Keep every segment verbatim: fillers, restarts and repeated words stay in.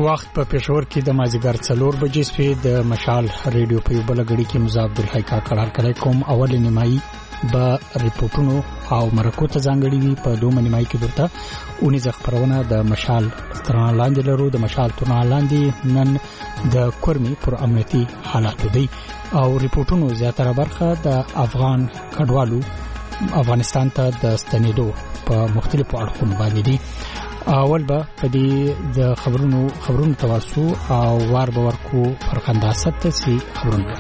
وخت په پېښور کې د مازیګر څلور بجې سپې د مشال ریډیو په یو بل غړي کې مزاب عبدالحی کا کړهار کړی کوم اول نیمایي با ریپورتونو او مرکو ته ځانګړي وي په دوه نیمایي کې درته اونیز خبرونه د مشال ترانه لاندې لرو د مشال ترانه لاندې نن د کورمي پر امنیتي حالات دی او ریپورتونو زیاتره برخه د افغان کډوالو افغانستان ته د ستنېدو په مختلفو اړخونو باندې دي. اول به په دې د خبرونو خبرونو تواسو او وار به ورکو فرخنداست ته سي خبرونه.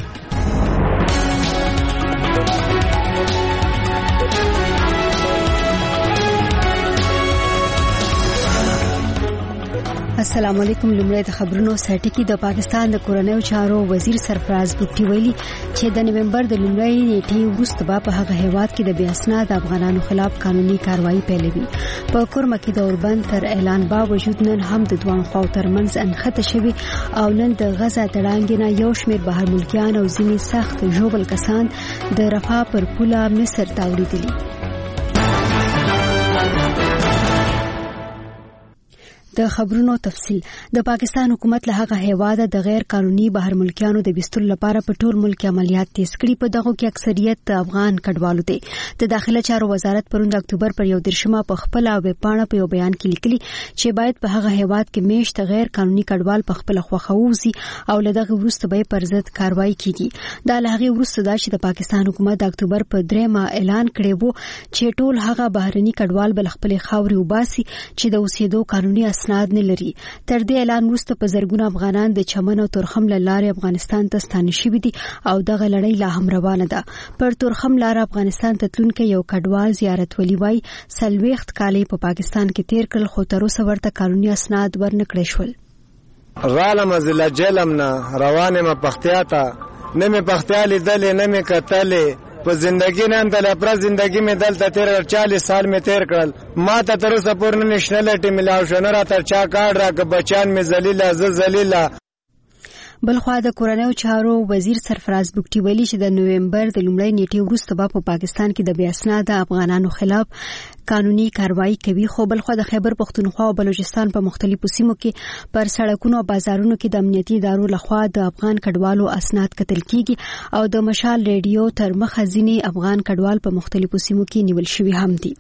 السلام علیکم. لمړی د خبرونو سرټکی د پاکستان د کورنیو چارو وزیر سرفراز بوټي ویلي چې د نومبر د لومړۍ نیټې وروسته به په هغه هیواد کې د بې اسناد افغانانو خلاف قانوني کاروایی پیلوي. په کورمه کې د اوربند تر اعلان باوجود نن هم د دوه خواو ترمنځ انخته شوی او نن د غزا تړانګ نه یو شمېر بهر ملکیان او ځینې سخت ژوبل کسان د رفاه پر پوله مصر ته وړي. د خبرونو تفصيل. د پاکستان حکومت له هغه هیواده د غیر قانوني بهر ملکیانو د بستر لپاره په ټول ملک عملیات تیز کړي. په دغه کې اکثریت افغان کډوالو دي. د داخله چارو وزارت پروند اکتوبر پر یو درشمه په خپل او په په یو بیان کې لیکلي چې باید په هغه هیواد کې میشت غیر قانوني کډوال په خپل خوخه ووزي او له دغه وروسته به پر ضد کاروایی کیږي. دا له هغه وروسته دا چې د پاکستان حکومت د اکتوبر په درېمه اعلان کړی وو چې ټول هغه بهرني کډوال بل خپل خاوري وباسي چې د اوسېدو قانوني اسناد نه لري. تر دې اعلان وروسته په زرګونو افغانان د چمن او تورخم لارې افغانستان ته ستانه شوي دي او دغه لړۍ لا هم روانه ده. پر تورخم لار افغانستان ته تلونکي یو کډوال زیارت ولی وای سلويخت کالي په پاکستان کې تیر کړل خو تر اوسه ورته قانوني اسناد ورنکړل شول. غالم ازل جلم نه روانه م پختیاته نه م پختیالي دلې نه م کتلې په زندگی نه اندل پر زندگی می دلته تیر چالیس سال می تیر کړل. ما ته تر اوسه پورې نېشنلټي ملاو شو نه را تر چا کارت را ک بچان می ذلیله ز ذلیله. بلخوا د کورنیو چارو وزیر سرفراز بوټي ویلي چې د نومبر د لومړۍ نیټې وروسته به په پاکستان کې د بې اسناده افغانانو خلاف قانوني کاروایی کوي. خو بلخوا د خیبر پختونخوا او بلوچستان په مختلفو سیمو کې پر سړکونو او بازارونو کې د امنیتي ادارو لخوا د افغان کډوالو اسناد کتل کیږي او د مشال ریډیو تر مخه ځینې افغان کډوال په مختلفو سیمو کې نیول شوي هم دي.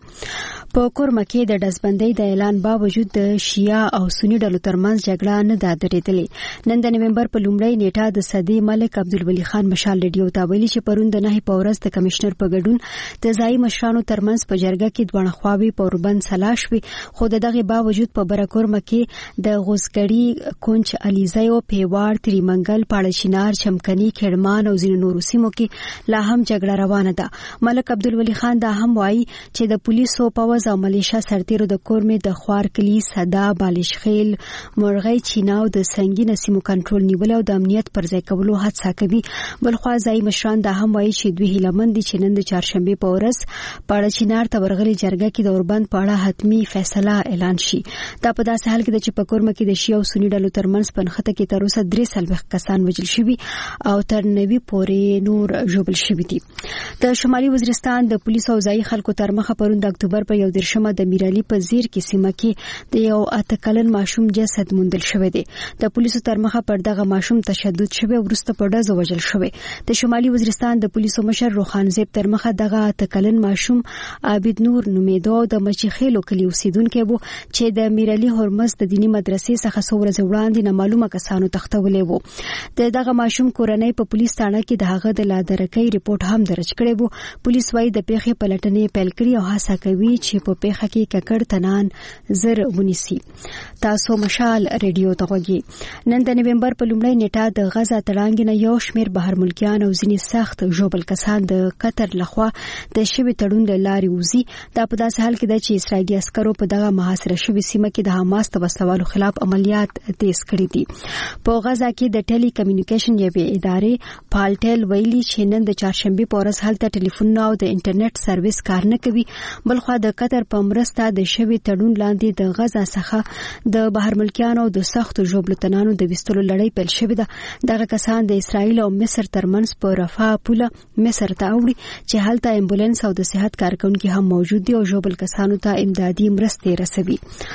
په کورمه کې د ډزبندۍ د اعلان باوجود د شیا او سنی ډلو ترمنځ جګړه نه ده درېدلې. نن د نومبر په لومړۍ نیټه د صدی ملک عبدالولی خان مشال ریډیو ته ویلي چې پرون د نه په ورځ د کمشنر په ګډون د ځای مشرانو ترمنځ په جرګه کې دوه خواوي په اوربند سلاش وي خو د دغه باوجود په برکورمه کې د غوسګړی کونچ الیزایو پیوار تریمنګل پاړچینار چمکني کډمان او ځینو نورو سیمو کې لا هم جګړه روانه ده. ملک عبدالولی خان دا هم وایي چې د پولیسو پوځ او ملیشیا سرتیرو د کورمه د خوار کلی صدا بالشخیل مرغۍ چیناو د سنگین سیمو کنټرول نیول او د امنیت پر ځای کولو هڅه کوي. بلخوا ځای مشران دا هم وایي چې دوی هیلمن دي چې نن د چهارشنبه په ورځ پاړچینار ته ورغلي جرګه کې د اوربند په اړه حتمی فیصله اعلان شي. دا په داسې حال کې چې په کورمه کې د شیا او سنی ډلو ترمنځ پنخته کې تر اوسه درې سلويخت کسان وژل شوي او تر نوي پورې نور ژوبل شوي دي. د شمالي وزیرستان د پولیسو او ځای خلکو تر مخه پرون د اکتوبر په یو درشمه د میرالي په زیر کې سیمه کې د یو اته کلن ماشوم جسد موندل شوی دی. د پولیسو تر مخه پر دغه ماشوم تشدد شوی ورسته په ډزو وژل شوی. د شمالي وزیرستان د پولیسو مشر روخان زیب تر مخه دغه اته کلن ماشوم عابد نور نومیدو د مچخیلو کلی اوسیدونکو وو چې د میرالي هرمز د دینی مدرسې څخه څو ورځې وړاندې نامعلومه کسانو تختولې وو. د دغه ماشوم کورنۍ په پولیس تانه کې د هغه د لادرکۍ ریپورت هم درج کړی وو. پولیس وايي د پیښې پلټنې پیل کړې او هڅه کوي چې په پیښه کې ککړ تنان زر ونیسي. تاسو مشال ریډیو ته غوږی. نن د نومبر په لومړۍ نیټه د غزا تړانګ نه یو شمېر بهر ملکیان او ځینې سخت ژوبل کسان د قطر لخوا د شوي تړون له لارې وځي. دا په داسې حال کې ده چې اسرائیلي عسکرو په دغه محاصره شوي سیمه کې د حماس د وسلوالو خلاف عملیات تیز کړي دي. په غزا کې د ټیلی کمیونیکیشن یوې ادارې پالټل ویلي چې نن د چهارشنبه په ورځ هلته ټلیفون او د انټرنیټ سرویس کار نه کوي. بلخوا د قطر په مرسته د شوي تړون لاندې د غزا څخه د بهر ملکیانو د سختو ژوبلو تنانو د وستلو لړۍ پیل شوې ده. دغه کسان د اسرائیل او مصر ترمنځ په رفاه پوله مصر ته اوړي چې هلته امبولانس او د صحت کارکونکو هم موجود دي او ژوبل کسانو ته امدادي مرستې رسوي.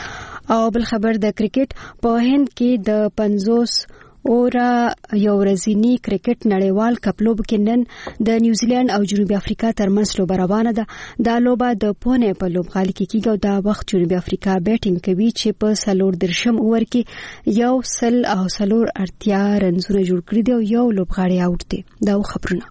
او بل خبر د کرکټ په هند کې د پنځوس اورا یو ورځنی کرکټ نړیوال کپ لوب کې نن د نیوزیلند او جنوبي افریقا ترمنځ لوبه روانه ده. دا لوبه د پونه په لوبغالي کې کیږي او دا وخت جنوبي افریقا بیټینګ کوي چې په سلور درشم اوور کې یو سل او سلور ارتیا رنزونه جوړ کړي دي او یو لوبغاړی اوټ دی. دا خبرونه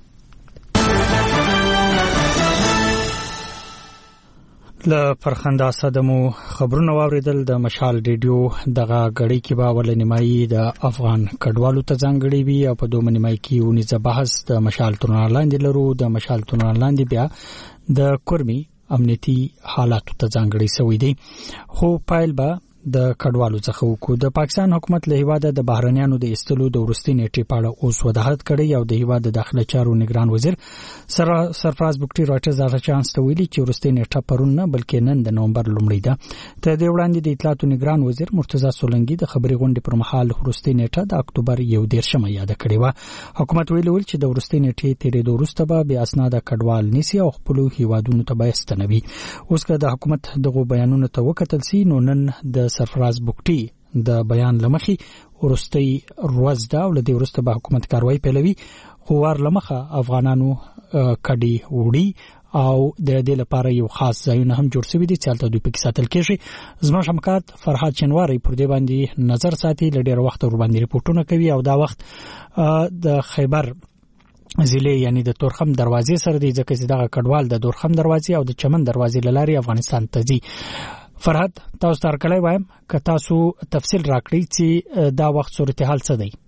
ل فرخنده صدمو خبرونه واوریدل. د مشال ریډیو دغه غړي کې با ول نیمایي د افغان کډوالو ته ځانګړي وي او په دوه نیمایي کې ونیزه بحث د مشال تورنالاند لرو. د مشال تورنالاند بیا د کورمي امنیتي حالات ته ځانګړي سوي دي خو پایل با د کډوالو څخه وکړو. د پاکستان حکومت له هیواده د بهرنیانو د استلو د ورستي نیټې په اړه اوس وضاحت کړی او د هیواده د داخله چارو نگران وزیر سره سرفراز بوکټي راټرز هغه چانس ته ویلي چې ورستي نیټه پرون نه بلکې نن د نومبر لومړۍ ده. ته د وړاندې د اطلاعاتو نگران وزیر مرتضی سولنګي د خبري غونډې پر مهال ورستي نیټه د اکتوبر یو دیرشمه یاد کړې و. حکومت ویلي ول چې د ورستي نیټې تیرې د وروسته به بیا اسناد کډوال نيسي او خپل هیوادونو ته به استنوي. اوس که د حکومت دغه بیانونه ته وکتل سي نو نن د سرفراز بوکټي د بیان لمخي ورستي روز دا ولدي ورسته به حکومت کاروایی پیلوي خو ور لمخه افغانانو کډي وړي او د دې لپاره یو خاص ځایونه هم جوړ شوی دي چې تاسو دوی پکې ساتل کېږي. زما شمکات فرحات چنواری پر دې باندې نظر ساتي لډیر وخت ور باندې ریپورتونه کوي او دا وخت د خیبر ضلع یعنی د تورخم دروازې سره دی ځکه چې دغه کډوال د تورخم دروازې او د چمن دروازې لاري افغانستان ته ځي. فرحت تاسو تر کله وایم که تاسو تفصیل راکړئ چې دا وخت صورتحال څه دی.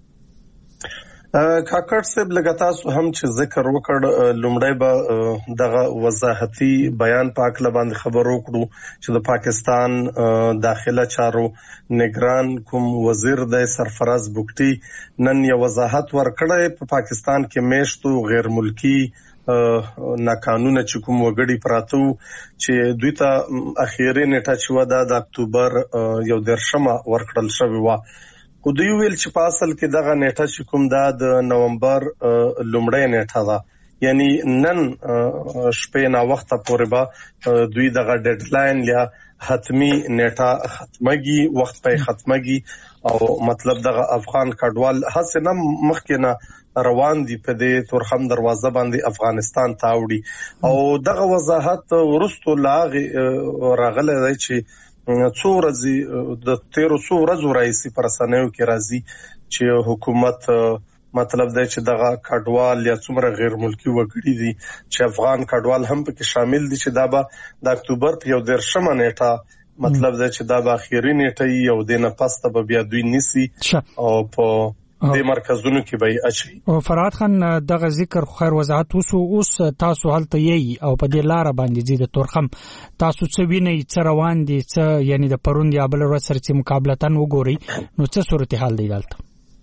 کاکړ صاحب لږه تاسو هم چې ذکر وکړ لومړی به دغه وضاحتي بیان پاک لباندې خبر وکړو چې د پاکستان داخله چارو نگران کوم وزیر د سرفراز بوکټي نن یو وضاحت ورکړی په پاکستان کې میشتو غیر ملکی ناقانونه چې کوم وګړي پراتو چې دوی ته اخیری نیټه چې ودا د اکتوبر یو درشمه ورکړل شوی و. خو دوی ویل چې په اصل کې دغه نیټه چې کوم دا د نومبر لومړۍ نیټه ده یعنی نن شپې نا وخت پورې به دوی دغه ډیډلاین یا حتمی نیټه ختمګي وخت په ختمګي او مطلب دغه افغان کډوال حسنه مخکنه روان دي په دې تورخم دروازه باندې افغانستان ته وړي او دغه وضاحت ورستو لاغ راغله دی چې څو ورځې د تیرو څو ورځو راځي پر سنوي کې راځي چې حکومت مطلب دی چې دغه کډوال یا څومره غیر ملکی وګړي دي چې افغان کډوال هم پکې شامل دي چې دا به د اکتوبر په یو دیرشمه نیټه مطلب دی چې دا به اخیری نیټه یو دینه پسته به بیا دوی نيسي او په د مرکزونو کې به اچي. او فرحات خان دغه ذکر خیر وضاحت وسو اوس تاسو هلته یي او په دې لار باندې د تورخم تاسو څه ویني څه روان دي څه یعنی د پروند یا بل ورځ سره چې مقابلتن وګوري نو څه صورتحال دی دلته.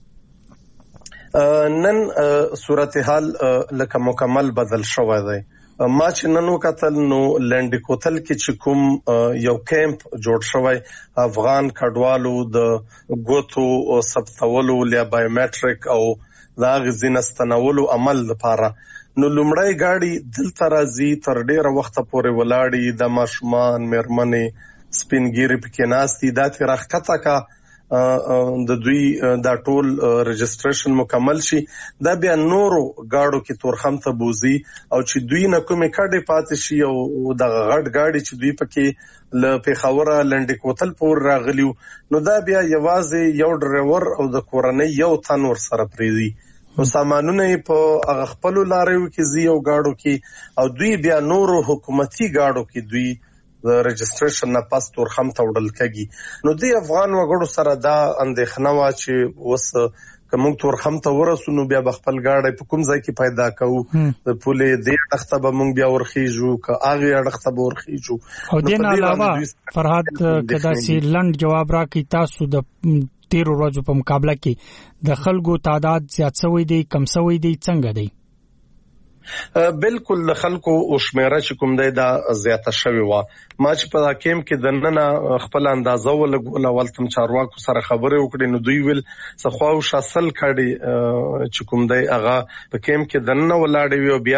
نن صورتحال لکه مکمل بدل شوی دی. ما چې نن وکتل نو لنډ کوتل کې چې کوم یو کیمپ جوړ شوی افغان کډوالو د ګوتو ثبتولو یا بایومټریک او دا غزینستنولو عمل لپاره نو لومړی گاډي دلته راځي تر ډیره وخت پورې ولاړی د ماشومان مرمنې سپینګيري پکې ناستي دا تر راخته کا د دوی دا ټول رجستریشن مکمل شي دا بیا نورو گاډو کې تورخم ته بوزي او چې دوی نه کومې کډې پاتې شي او د غټ گاډي چې دوی پکې ل پیښوره لنډ کوتل پور راغلیو نو دا بیا یوازې یو ډرایور او د کورنۍ یو تن ور سره پریدي نو سامانونه په هغه خپل لارې کې زی او گاډو کې او دوی بیا نورو حکومتي گاډو کې دوی د رجستریشن نه پاس تورخم ته وړل کېږي نو د افغان وګړو سره دا اندېښنه وا چې وس کوم تورخم ته ورسونو بیا خپل گاډي په کوم ځای کې پیدا کوو د پولې د اړخته به مونږ بیا ورخیجو که هغه اړخته به ورخیجو او دین علاوه فرحات کدا سي لند جواب راکې تاسو د تیر ورځو په مقابله کې د خلکو تعداد زیات شوی دی کم شوی دی څنګه دی بالکل د خلکو او شمیره چې کوم دی دا زیاته شوی و ما چې په حکیم کې د نن خپل اندازه ولګول ولتم چارواکو سره خبرې وکړې نو دوی ویل څخه شاسل کړي چې کوم دی هغه په کیم کې د نن ولاړې وی بیا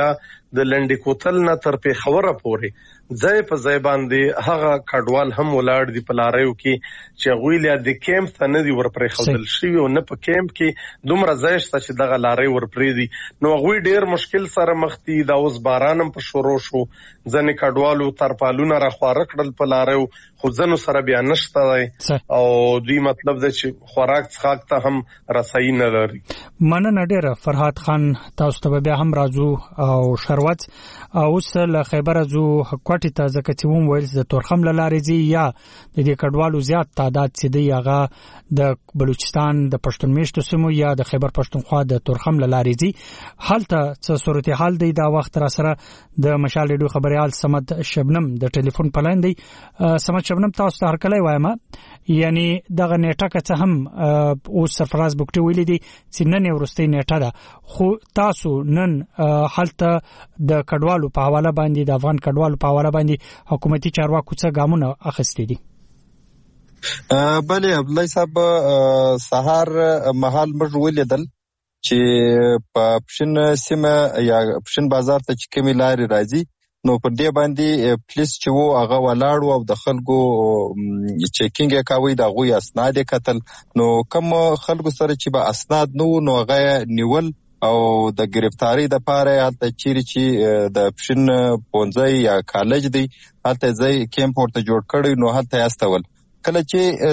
د لنډي کوتل نه تر پیښوره پورې ځای په ځای باندې هغه کډوال هم ولاړ دي په لاریو کې چې غوی له د کیمپ ته نه دي ورپرې خودل شي او نه په کیمپ کې دومره ځای شته چې دغه لاري ورپرې دي نو غوی ډیر مشکل سره مخ دي دا اوس بارانم په شروع شو ځنې کډوالو ترپالونه را خواره کړل په لاریو خو ځنو سره بیا نشته دی او دوی مطلب دی چې خوراک څښاک ته هم رسایي نه لري. مننه ډیره فرهاد خان تاسو ته بیا هم راځو او شروت اوس له خیبر ازو کوټی ته ځکه چې ووم ویل د تورخم لارې زی یا د دې کډوالو زیات تعداد چې دی هغه د بلوچستان د پښتون میشتو سیمو یا د خیبر پښتونخوا د تورخم لارې زی حالته څه صورتحال دی دا وخت را سره د مشال ریډیو خبريال سمد شبنم د ټلیفون پلاین دی. سمد شبنم تاسو ته هرکلی وایم یعنی دغه نیټه که هم او سرفراز بوکټي ویلي دي چې نن ورستي نیټه ده خو تاسو نن حالته د کډوالو په حواله باندې د افغان کډوالو په حواله باندې حکومتي چارواکو څخه ګامونه اخیستي دي. بله عبدالله صاحب سهار مهال موږ ولیدل چې په پښین سیمه یا پښین بازار ته چې کومې لارې راځي نو پر دې باندې پولیس چې وو هغه ولاړ او د خلکو چیکینګ یې کاوه د غوي اسناد قتل نو کوم خلکو سره چې به اسناد نو نو هغه نیول او د گرفتاری د پاره هلته چیرې چې د پښین پونځي یا کالج دی هلته ځای کیمپ ورته جوړ کړی نو هلته استول کله چې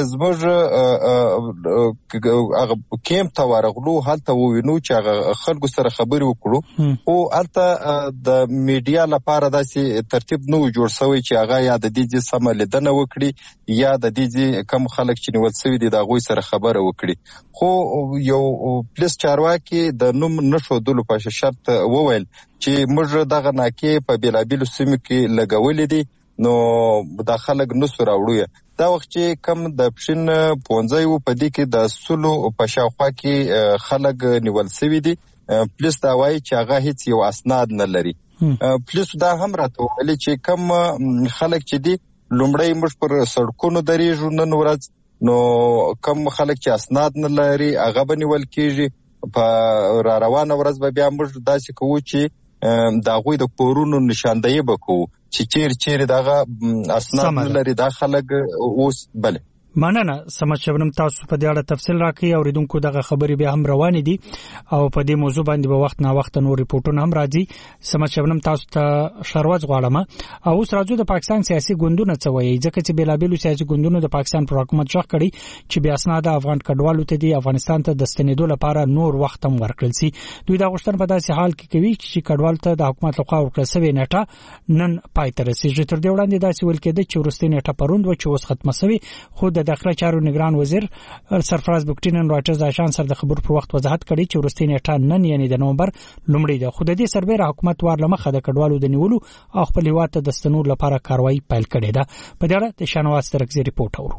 زموږ هغه کیمپ ته ورغلو هلته وینو چې هغه خلکو سره خبرې وکړو او هلته د میډیا لپاره داسې ترتیب نو جوړ شوی چې هغه یا د دې سم لیدنه وکړي یا د دې کم خلک چې نیول شوی دي د غوي سره خبره وکړي خو یو پولیس چارواکي د نوم نشو دلو په شرط وویل چې موږ دغه ناکې په بیلابیلو سیمو کې لګولې دي نو دا خلک نسو راوړو دا وخت چې کم د پښین پونځي و په دې کې د سلو په شاوخوا کې خلک نیول شوی دي پولیس دا وایي چې هغه هیڅ یو اسناد نه لري. پولیس دا هم راته ویل چې کم خلک چې دي لومړی موږ پر سړکونو درېږو نن ورځ نو کم خلک چې اسناد نه لري هغه به نیول کېږي په را روانه ورځ به بیا موږ داسې کوو چې دا غوی د کورونو نشاندهي بکو چې چیر چیر دغه اسناد لري دا خلک اوس بله. مننه سمج شبنم تاسو په دې اړه تفصیل راکړئ اوریدونکو دغه خبرې به هم روان دي او په دې موضوع باندې به وخت نه وخت نور ریپورتونه هم راځي. سمج شبنم تاسو ته شروع غواړم او اوس راځو د پاکستان سیاسي ګوندونو څه وایي ځکه چې بیلابیلو سیاسي ګوندونو د پاکستان پر حکومت ځخ کړي چې بیا اسناد افغان کډوالو ته دی افغانستان ته د ستنېدو لپاره نور وخت هم ورکړل سي. دوی دا غوښتنه په داسې حال کې کوي چې کډوال ته د حکومت لخوا ورکړل شوی نیټه نن پای ته رسیږي. تر دې وړاندې داسې ویل کېده چې ورستي نیټه پروند و چې اوس ختمه شوی خو د داخله چارو نگران وزیر سرفراز بوکټي نن راټرز آشان سره د خبرو پر وخت وضاحت کړي چې ورستي نیټه نن یعنی د نومبر لومړی ده خو د دې سربېره حکومت وار لمخه د کډوالو د نیولو او خپل هیواد ته د ستنولو لپاره کاروایی پیل کړې ده. په دې اړه د شانواز ترکزي ریپورت اورو.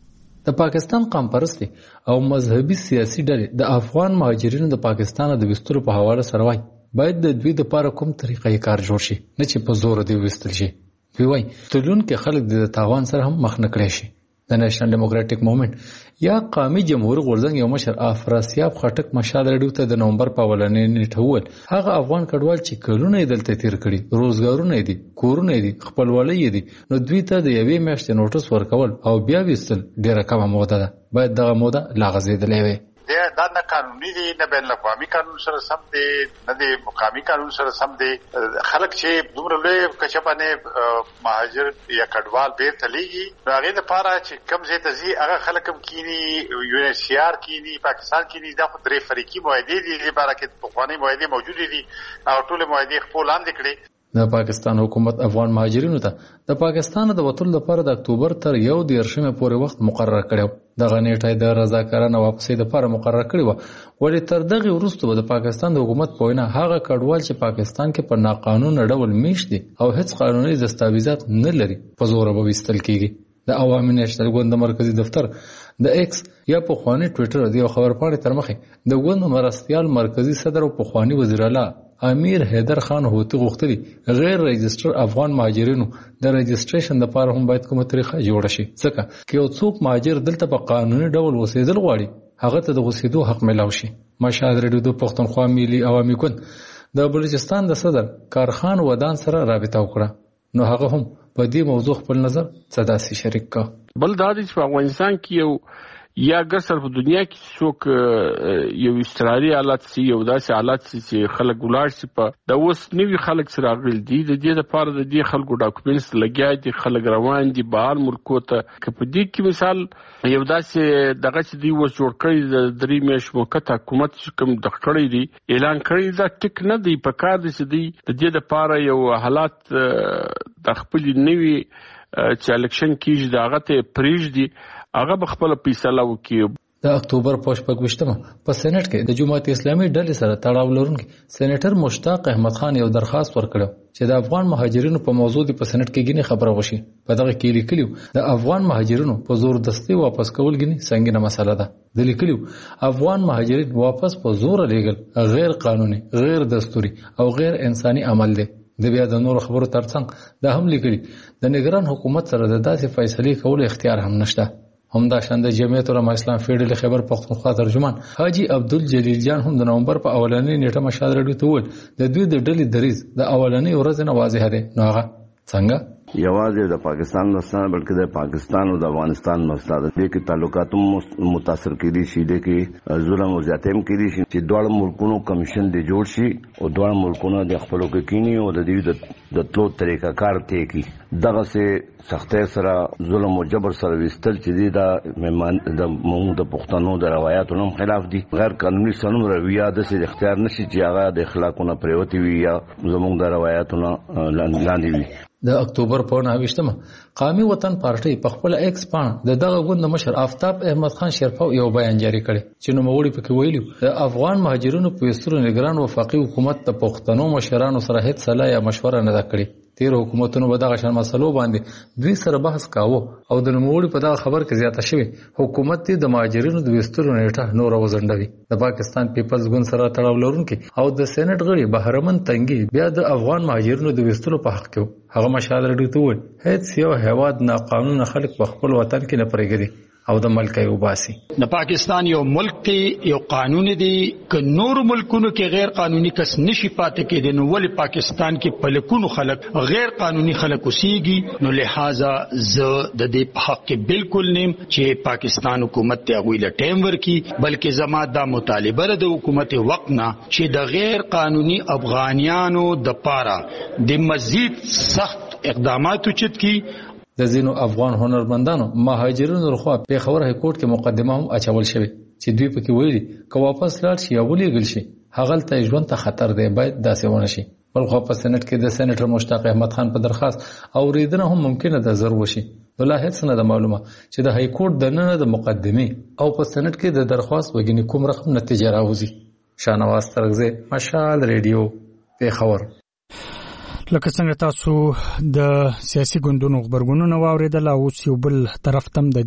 د پاکستان قوم پرستی او مذهبي سیاسي ډلې د افغان مهاجرینو د پاکستان د وستلو په حواله سره وایي باید د دوی لپاره کوم طریقې کار جوړ شي نه چې په زور دی وستل شي. دوی وایي تلون کې خلک د تاوان سره هم مخ نه کړي شي. د نېشنل ډیموکراټک موومېنټ یا قومي جمهور غورځنګ یو مشر افراسیاب خټک مشال ریډیو ته د نومبر په ولنې نیټه وویل هغه افغان کډوال چې کلونه یې دلته تیر کړي روزګارونه دي کورونه دي خپلوالۍ دي نو دوی ته د یوې میاشتې نوټس ورکول او بیا وستل ډیره کمه موده ده باید دغه موده لا غځېدلې وي. دا نه قانوني دي نه بین الاقوامي قانون سره سم دي نه د مقامي قانون سره سم دي. خلک چې دومره لوی کچه باندې مهاجر یا کډوال بیرته لیږي نو هغې دپاره چې کوم ځای ته ځي هغه خلک هم کینی یو ان ایچ سی آر کینی پاکستان کینی دا خو درې فریقي معاهدې دي دې باره کې پخوانۍ معاهدې موجودې دي او ټولې معاهدې خپل لاندې کړې. د پاکستان حکومت افغان مهاجرینو ته د پاکستان د وټول لپاره د اکتوبر تر یو دیرشمه پورې وخت مقرر کړو. دغه نیټه د رضاکارانه واپسې لپاره مقرر کړی و ولې تر دغه وروسته د پاکستان د حکومت په وینا هغه کډوال چې پاکستان کې په ناقانونه ډول میشت دي او هیڅ قانوني دستاویزات نه لري په زور به وستل کیږي. د عوامي نېشنل ګوند مرکزی دفتر د ایکس یا په خواني ټوئیټر د خبرپاڼې تر مخه د ګوند مرستيال مرکزی صدر او په خواني وزیر اعلی امیر حیدر خان هوتی غوښتلی غیر رجستر افغان مهاجرینو د رجستریشن لپاره هم باید کومه طریقه جوړه شي ځکه چې یو څوک مهاجر دلته په قانوني ډول اوسېدل غواړي هغه ته د اوسېدو حق ملو شي. مشهد ریډیو د پښتونخوا ملي عوامي ګوند د بلوچستان د صدر کارخان ودان سره رابطه وکړه نو هغه هم په دې موضوع خپل نظر صداسي شریک کړ. بل دا چې په افغانستان کې یو یا ګسر په دنیا کې څوک یو استرالي حالت سي یو داسې حالت سي چې خلک ولاړ سي په د اوس نوي خلک سره غل دي د دې لپاره د دې خلکو ډاکومنټس لګیا دي خلک روان دي بهر ملکو ته که په دې کې مثال یو داسې دغه چې دی وس جوړ کړی د درې میاشتو موقت حکومت کوم د کړی دی اعلان کړی دا ټیک نه دی په کار دي چې دی د دې لپاره یو حالت د خپل نوي چې الیکشن کیږي دغه ته پریږ دي هغه خپل فیصله وکړي. د اکتوبر په شپږویشتمه په سېنات کې د جماعت اسلامي ډلې سره تړاو لرونکي سېنیټر مشتاق احمد خان یو درخواست ورکړ چې د افغان مهاجرینو په موضوع په سېنات کې غني خبره وشي. په دغه کې لیکلیو د افغان مهاجرینو په زور دستي واپس کول غني څنګه مسله ده. د لیکلیو افغان مهاجرین واپس په زور لېګل غیر قانوني غیر دستوري او غیر انساني عمل دی. د بیا د نور خبرو ترڅنګ د هم لیکلي د نگران حکومت سره د داسې فیصلې کولو اختیار هم نشته. همدا شان د جمعیت علماء اسلام فیډرل خیبر پختونخوا ترجمان حاجی عبدالجلیل جان هم د نومبر په اولنۍ نیټه مشال رډیو ته وویل د دوی د ډلې دریز د اولنۍ ورځ نه واضح دی. نو هغه څنګه یوازې د پاکستان مسله بلکې د پاکستان او د افغانستان مسله ده چې تعلقات متاثر کړي شي د کې ظلم او زیاتم کړي شي چې دوه ملکونو کمیشن دی جوړ شي او دوه ملکونو د خپلو کې کینی او د دې د تلو طریقه کار ته کی دغه سه سختۍ سره ظلم او جبر سره وستل چې د مهمان د موږ د پښتنو د روایتونو خلاف دي غیر قانوني سنم رویه د سه اختیار نشي چې هغه د اخلاقونو پریوتی وي یا زموږ د روایتونو لاندې وي. د اکتوبر په نهه قومي وطن پارټي په خپل ایکس پان د دغه غوند مشر آفتاب احمد خان شیرپاو یو بیان جاری کړي چې نو موړي پکې ویلو د افغان مهاجرینو په وسترو نگران وفاقي حکومت د پښتنو مشرانو سره هیڅ صلاح یا مشوره نه کړې. تیر حکومتونو په دغه شان مسلو باندې دوی سره بحث کاوه او د نوموړي په دغه خبر کې زیاته شوی حکومت د مهاجرینو د وسترو نیټه نور وزندوي. د پاکستان پیپلز ګوند سره تړاو لرونکي او د سېنات غړي بهرمن تنګي بیا د افغان مهاجرینو د وسترو په حق کې هغه مشال رډیو ته وویل هیڅ یو هیواد ناقانونه خلک په خپل وطن کې نه پرېږدي او د ملک یو باسي. د پاکستان یو ملک دی یو قانون دی که نور ملکونو کې غیر قانوني کس نشي پاتې کېدي نو ولې پاکستان کې پلکونو خلک غیر قانوني خلک اوسېږي. نو لہذا زه د دې په حق کې بالکل نیم چې پاکستان حکومت ته غوي له ټیم ورکی بلکې زما دا مطالبه ده د حکومت وقت نه چې د غیر قانوني افغانیانو د پاره د مزید سخت اقدامات وچت کی. د زینو افغان هنرمندانو مهاجرینو لخوا پیښور های کورټ کې مقدمه هم اچول شوې چې دوی پکې ویلي که واپس لاړ شي یا ولېږل شي هغه ته ژوند ته خطر دی باید داسې ونه شي. بل خو په سېنات کې د سېنیټر مشتاق احمد خان په درخواست اوریدنه هم ممکنه ده زر وشي. ولا هیڅ نه ده معلومه چې د های کورټ د نن د مقدمه او په سېنات کې د درخواست وګینی کوم رقم نتیجه راوځي. شانواز ترغزه مشال ریډیو پیښور. لکه څنګه تاسو د سیاسي ګوندونو خبرګونونه واوریدل او یو بل طرف تم د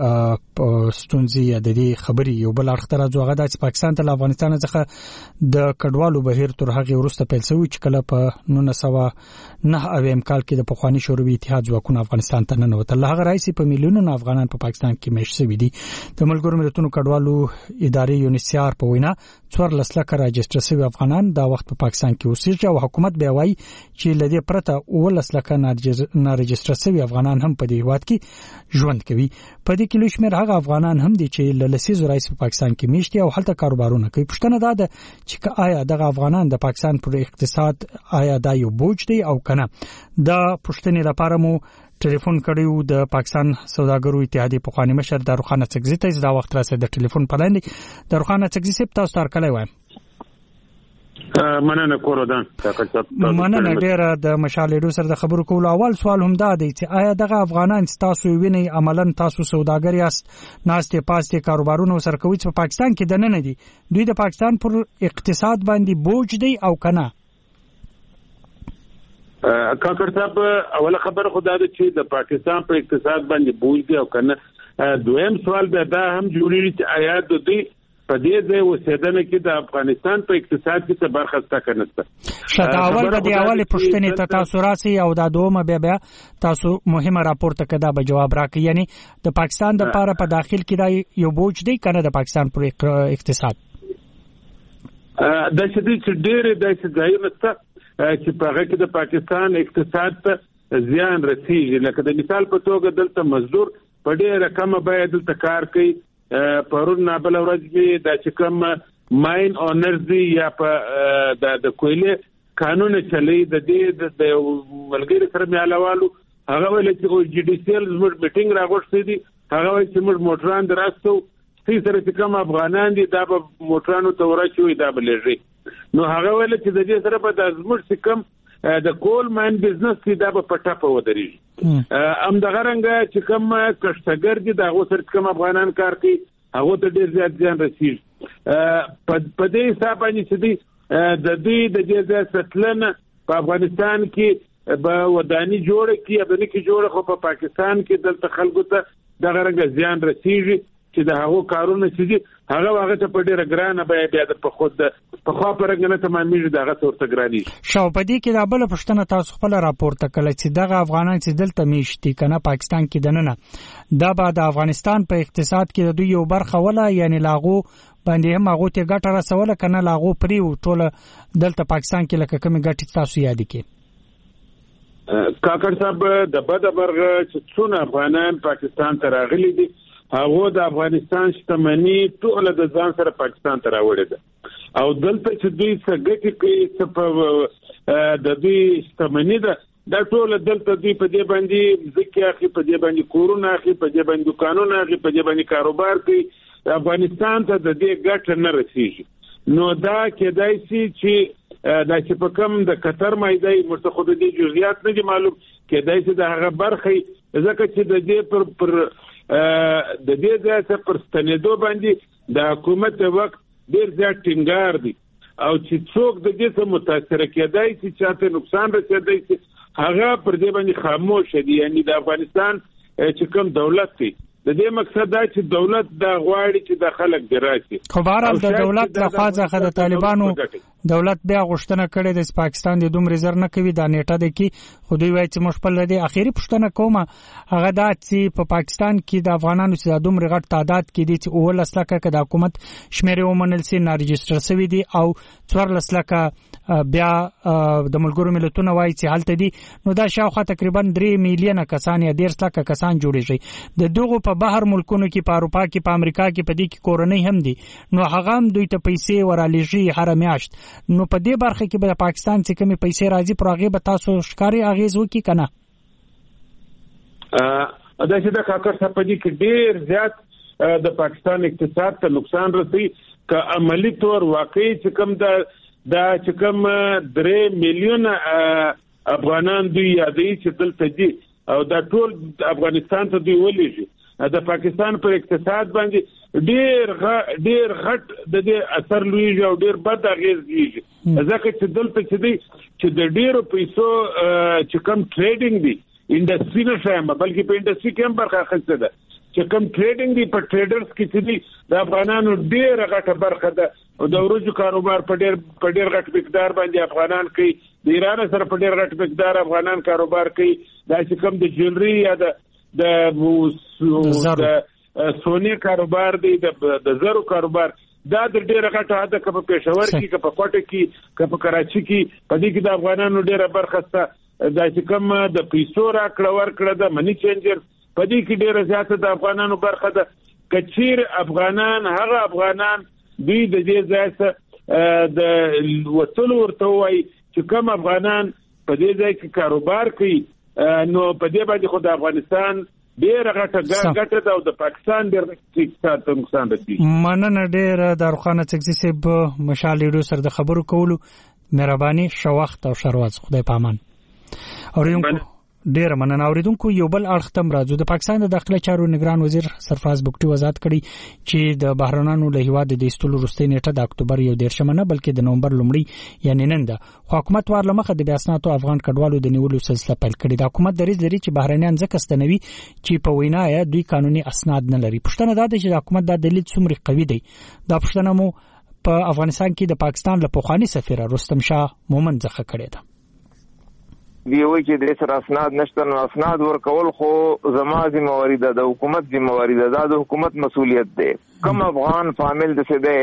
دې ستونزې یا د دې خبري یو بل اړخ ته راځو هغه د پاکستان ته افغانستان څخه د کډوالو بهیر تر هغه وروسته پیل شوی چې کله په نولس سوه نهه اویا کال کې د پخوانی شوروي اتحاد ځواکونو افغانستان ته ننوتل. هغه راځي په میلیونونو افغانان په پاکستان کې مېشت شوي دي. د ملګرو ملتونو کډوالو ادارې یونیسیار په وینا څوارلس لکه راجستر شوي افغانان دا وخت په پاکستان کې اوسېږي او حکومت بیا وایي چې لدې پرته ولس لکه نارجستر شوي افغانان هم په دې هیواد کې ژوند کوي. په دې کې لوی شمېر هغه افغانان هم دي چې له لسیزو راهیسې په پاکستان کې مېشت دي او هلته کاروبارونه کوي. پوښتنه دا ده چې آیا دغه افغانان د پاکستان پر اقتصاد آیا دا یو بوج دی او کنه. دا پوښتنې لپاره مو ټلیفون کړیو د پاکستان سوداګرو اتحادیې پخوانی مشر داروخان اڅکزي ته دا وخت راځي د ټلیفون په لاندې. داروخان اڅکزي صاحب تاسو ته کله وایم مننه کوردان مننه ډیره د مشالېدو سره د خبرو کولو. اول سوال هم دا دی چې آیا دغه افغانان تاسو ویني عملاً تاسو سوداګر یاست ناستې پاستې کاروبارونه سره کوي چې په پاکستان کې د نه دي دوی د پاکستان پر اقتصاد باندې بوج دی او کنه؟ کاکر صاحب اوله خبر خدا ده چې د پاکستان په اقتصاد باندې بوج دی او کنه. دویم سوال به دا هم جوړیږي چې آیا د دوی په دې ځای اوسېدنه کې د افغانستان په اقتصاد کې څه برخه شته که نشته؟ شته اول به د اولې پوښتنې ته تاسو راسئ او دا دومه بیا بیا تاسو مهمه راپورته که دا به جواب راکړي. یعنی د پاکستان دپاره په داخل کې دا یو بوج دی که نه د پاکستان پر اقتصاد؟ د شدي چې ډېر د ځایونو ته چې په هغه کې د پاکستان اقتصاد ته زیان رسیږي. لکه د مثال په توګه دلته مزدور په ډېره کمه بیه دلته کار کوي. پرون نابل ورځ کې د چې کوم ماین اونرز دی یا په د کویلې قانون چلی د دې د ملګری سره میالوالو هغه ویل چې جی ډي سی ایل زموږ میټینګ راغوښتي دي. هغه وایي چې موږ موټران دراسته تی سره چې کوم افغانان دي دا به موټرانو ته ورچوي دا به لږي. نو هغه ویل چې د دې سره به د زموږ چې کوم د کول ماین بزنس کې دا به په ټاپه ودرېږي. ام دغه رنګه چې کوم کښتګر دي دا هغه سره کوم افغانان کار کوي هغه ته ډېر زیات ځان رسیږي. په دې حساب باندې چې دی د دې د دې ستلنه په افغانستان کې به وداني جوړه کی ابني کې جوړه خو په پاکستان کې دلته خلکو ته دغه رنګ زیان رسیږي چې د هغو کارونه چې هغه هغه ته په ډیره ګرانه بیا بیا د په خود په خوا پرګنه تمامېږي دغه تورته ګراني شو په دې کې د بل پښتنه تاسو خپل راپورته کړل چې دغه افغانان چې دلته میشتي کنه پاکستان کې دننه دا به د افغانستان په اقتصاد کې د دوی یو برخه ولا یعنی لاغو باندې هم هغه ته ګټه رسوله کنه لاغو پری ټول دلته پاکستان کې لکه کوم ګټه تاسو یاد کې کاکړ صاحب د بد برغه چې څونه افغانان پاکستان ته راغلي دي هغه د افغانستان شتمنۍ ټول د ځان سره پاکستان ته راوړي ده او دلته چې دوی څنګه کوي چې په د دوی شتمنۍ ده دا ټول دلته دوی په دې باندې ځکه اخی په دې باندې کورونه اخی په دې باندې دکانونه اخی په دې باندې کاروبار کوي افغانستان ته د دې ګټه نه رسیږي. نو دا کېدای شي چې دا چې په کوم د قطر مایدای مرته خود دې جزئیات نه دي معلوم کېدای شي د هغه برخه ځکه چې د دې پر پر د دې ځای پر ستنېدو باندې د حکومت وخت ډېر زیات ټینګار دي او چې څوک د دې څخه متاثر کېدای شي چې ته نقصان رسېدای شي هغه پر دې باندې خاموش دي. یعنی د افغانستان چې کوم دولت دی د دې مقصد دا چې دولت دا غواړي چې د خلک دی راشي خو بهرحال د دولت لخوا څخه د طالبانو دولت بیا غوښتنه کړې د پاکستان د دومره زر نه کوي دا نیټه ده کې خو دوی وایي چې موږ په لدی اخیری پښتنه کومه هغه دا چې په پاکستان کې د افغانانو چې دومره غټ تعداد کې دي چې اول لسلکه کې د حکومت شمیرې ومنل سي نه ريجستره شوی دي او څوار لسلکه بیا د ملګرو ملتونو وایي چې حالت دي نو دا شاوخه تقریبا درې میلیونه کسان یا ډیر لکه کسان جوړیږي د دغه په بهر ملکونو کې په اروپا کې په امریکا کې په دې کې کورنۍ هم دي نو هغه هم دوی ته پیسې ورالېږي هر میاشت نو په دې برخه کې به پاکستان څخه کمی پیسې راځي پر هغه به تاسو ښکاری اغیز وکي کنه ا دا چې د کاکړ په دې کې ډیر زیات د پاکستان اقتصاد ته نقصان رسي ک عملی تور واقعي چې کوم د دا چې کوم درې میلیونه افغانان دوی یادې چې دلته دي او دا ټول افغانستان ته دوی ولېږي د پاکستان پر اقتصاد باندې ډیر غ ډیر غټ د دې اثر لویږي او ډیر بد اغیز لویږي ځکه چې دلته چې دی چې د ډیرو پیسو چې کوم ټریډینګ دی انډستری نه شامل بلکې په انډستری کې هم برخه اخیسته ده چې کوم ټریډینګ دی په ټریډرز کې چې دی د افغانانو ډیر غټه برخه ده او د ورځو کاروبار په ډیر په ډیر غټ مقدار باندې افغانان کوي د ایران سره په ډیر غټ مقدار افغانان کاروبار کوي دا چې کوم د جولري یا د د سونی کاروبار دی د زرو کاروبار دا د ډیره غټه حد په پېښور کې په کوټه کې په کراچي کې په دې کې د افغانانو ډیره برخه سته دا چې کوم د پیسو راکړه ورکړه د منی چینجر په دې کې ډیره زیاته د افغانانو برخه ده کچیر افغانان هغه افغانان دوی د دې ځای د وصول ورته وای چې کوم افغانان په دې ځای کې کاروبار کوي نو په دې باندې خو د افغانستان ډېر غټه غټه ده او د پاکستان ډېر اقتصاد ته نقصان رسوي. مننه ډېر داروخانه چکزي صاحب مشال ریډیو سره د خبرو کولو مهرباني شوخت او شروات خدای پامان اوریدونکو ډیر مننه اوریدونکو یو بل اړخ تم راځو د پاکستان د داخله چارو نگران وزیر سرفراز بگټي وضاحت کړي چې د بهرانانو له هیواد د ایستلو وروستۍ نیټه د اکتوبر یو دیرشمه نه بلکې د نومبر لومړی یعنی نن ده خو حکومت ور لمخه د بیاسناتو افغان کډوالو د نیولو سلسله پیل کړې د حکومت دریځ لري چې بهرانيان ځکه ستنوي چې په وینا یې دوی قانوني اسناد نه لري پښتنه دا ده چې د حکومت د دلیل څومره قوي دی دا پښتنه مو په افغانستان کې د پاکستان له پخوانی سفیر رستم شاه مومن ځخه کړې ده دی وی چې د سر اسناد نشته نو اسناد ورکول خو زما ذمہواری ده د حکومت ذمہواری ده د حکومت مسولیت ده کوم افغان فامیل د څه ده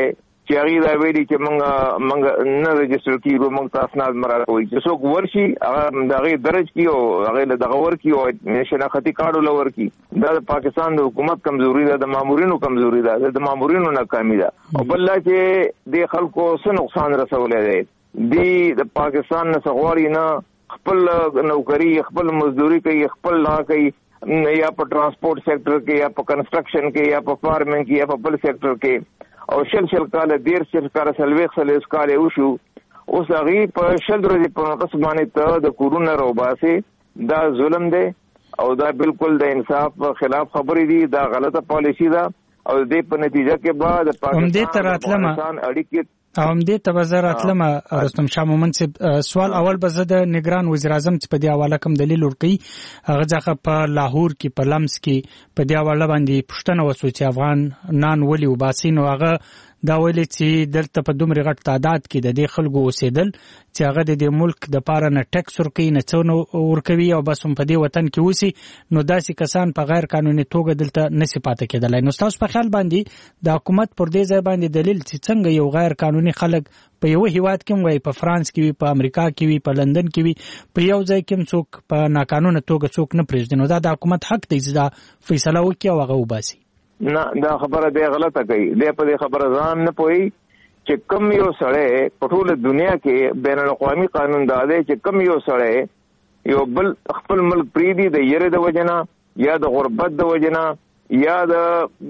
چې هغه دا ویلي چې موږ موږ نه رجستر کیږو موږ تاسو نه مراکوي چې څوک ورشي هغه دغه درج کیو هغه له دغه ور کیو شناختی کارت لور کی دا پاکستان د حکومت کمزوري ده د مامورینو کمزوري ده د مامورینو ناکامي ده او بل چې د خلکو څه نقصان رسولې ده دی د پاکستان نه سغوري نه خپل نوکری خپل مزدوري کوي خپل لا کوي یا په ترانسپورت سېکټر کې یا په کنسټرکشن کې یا په فارمینګ کې یا په بل سېکټر کې او شل شل کال دیر شل کال سلويخ سلويخ کال وشو اوس هغه په شل ورځې په نوټس باندې ته د کورونا روباسي دا ظلم دی او دا بالکل د انصاف خلاف خبرې دي دا غلطه پالیسی ده او د دې په نتیجه کې بعد پاکستان اړیکې هم دې تبذر اتلم رستم شاه مومن سوال اول به زه د نگران وزیر اعظم په دی حواله کوم دلیل ورکړي هغه ځکه په لاهور کې په لمس کې په دی حواله باندې پښتنه وسو چې افغان نان ولي وباسین او هغه دا ویلي چې دلته په دومره غټ تعداد کې د دې خلکو اوسېدل چې هغه د دې ملک د پاره نه ټیکس ورکوي نه څو ورکوي او بس هم په دې وطن کې اوسي نو داسې کسان په غیر قانوني توګه دلته نشي پاتې کېدلای نو تاسو په خیال باندې د حکومت پر دې ځای باندې دلیل چې څنګه یو غیر قانوني خلک په یو هیواد کې وي په فرانس کې وي په امریکا کې وي په لندن کې وي په یو ځای کې څوک په ناقانونه توګه څوک نه پرېږدي نو دا د حکومت حق دی چې دا فیصله وکړي او هغه وباسي نه دا خبره دی غلطه کوي دی په دې خبره ځان نه پوي چې کم یو سړی په ټوله دنیا کې بین الاقوامي قانون دا دی چې کم یو سړی یو بل خپل ملک پریدي د یره د وجنه یا د غربت د وجنه یا د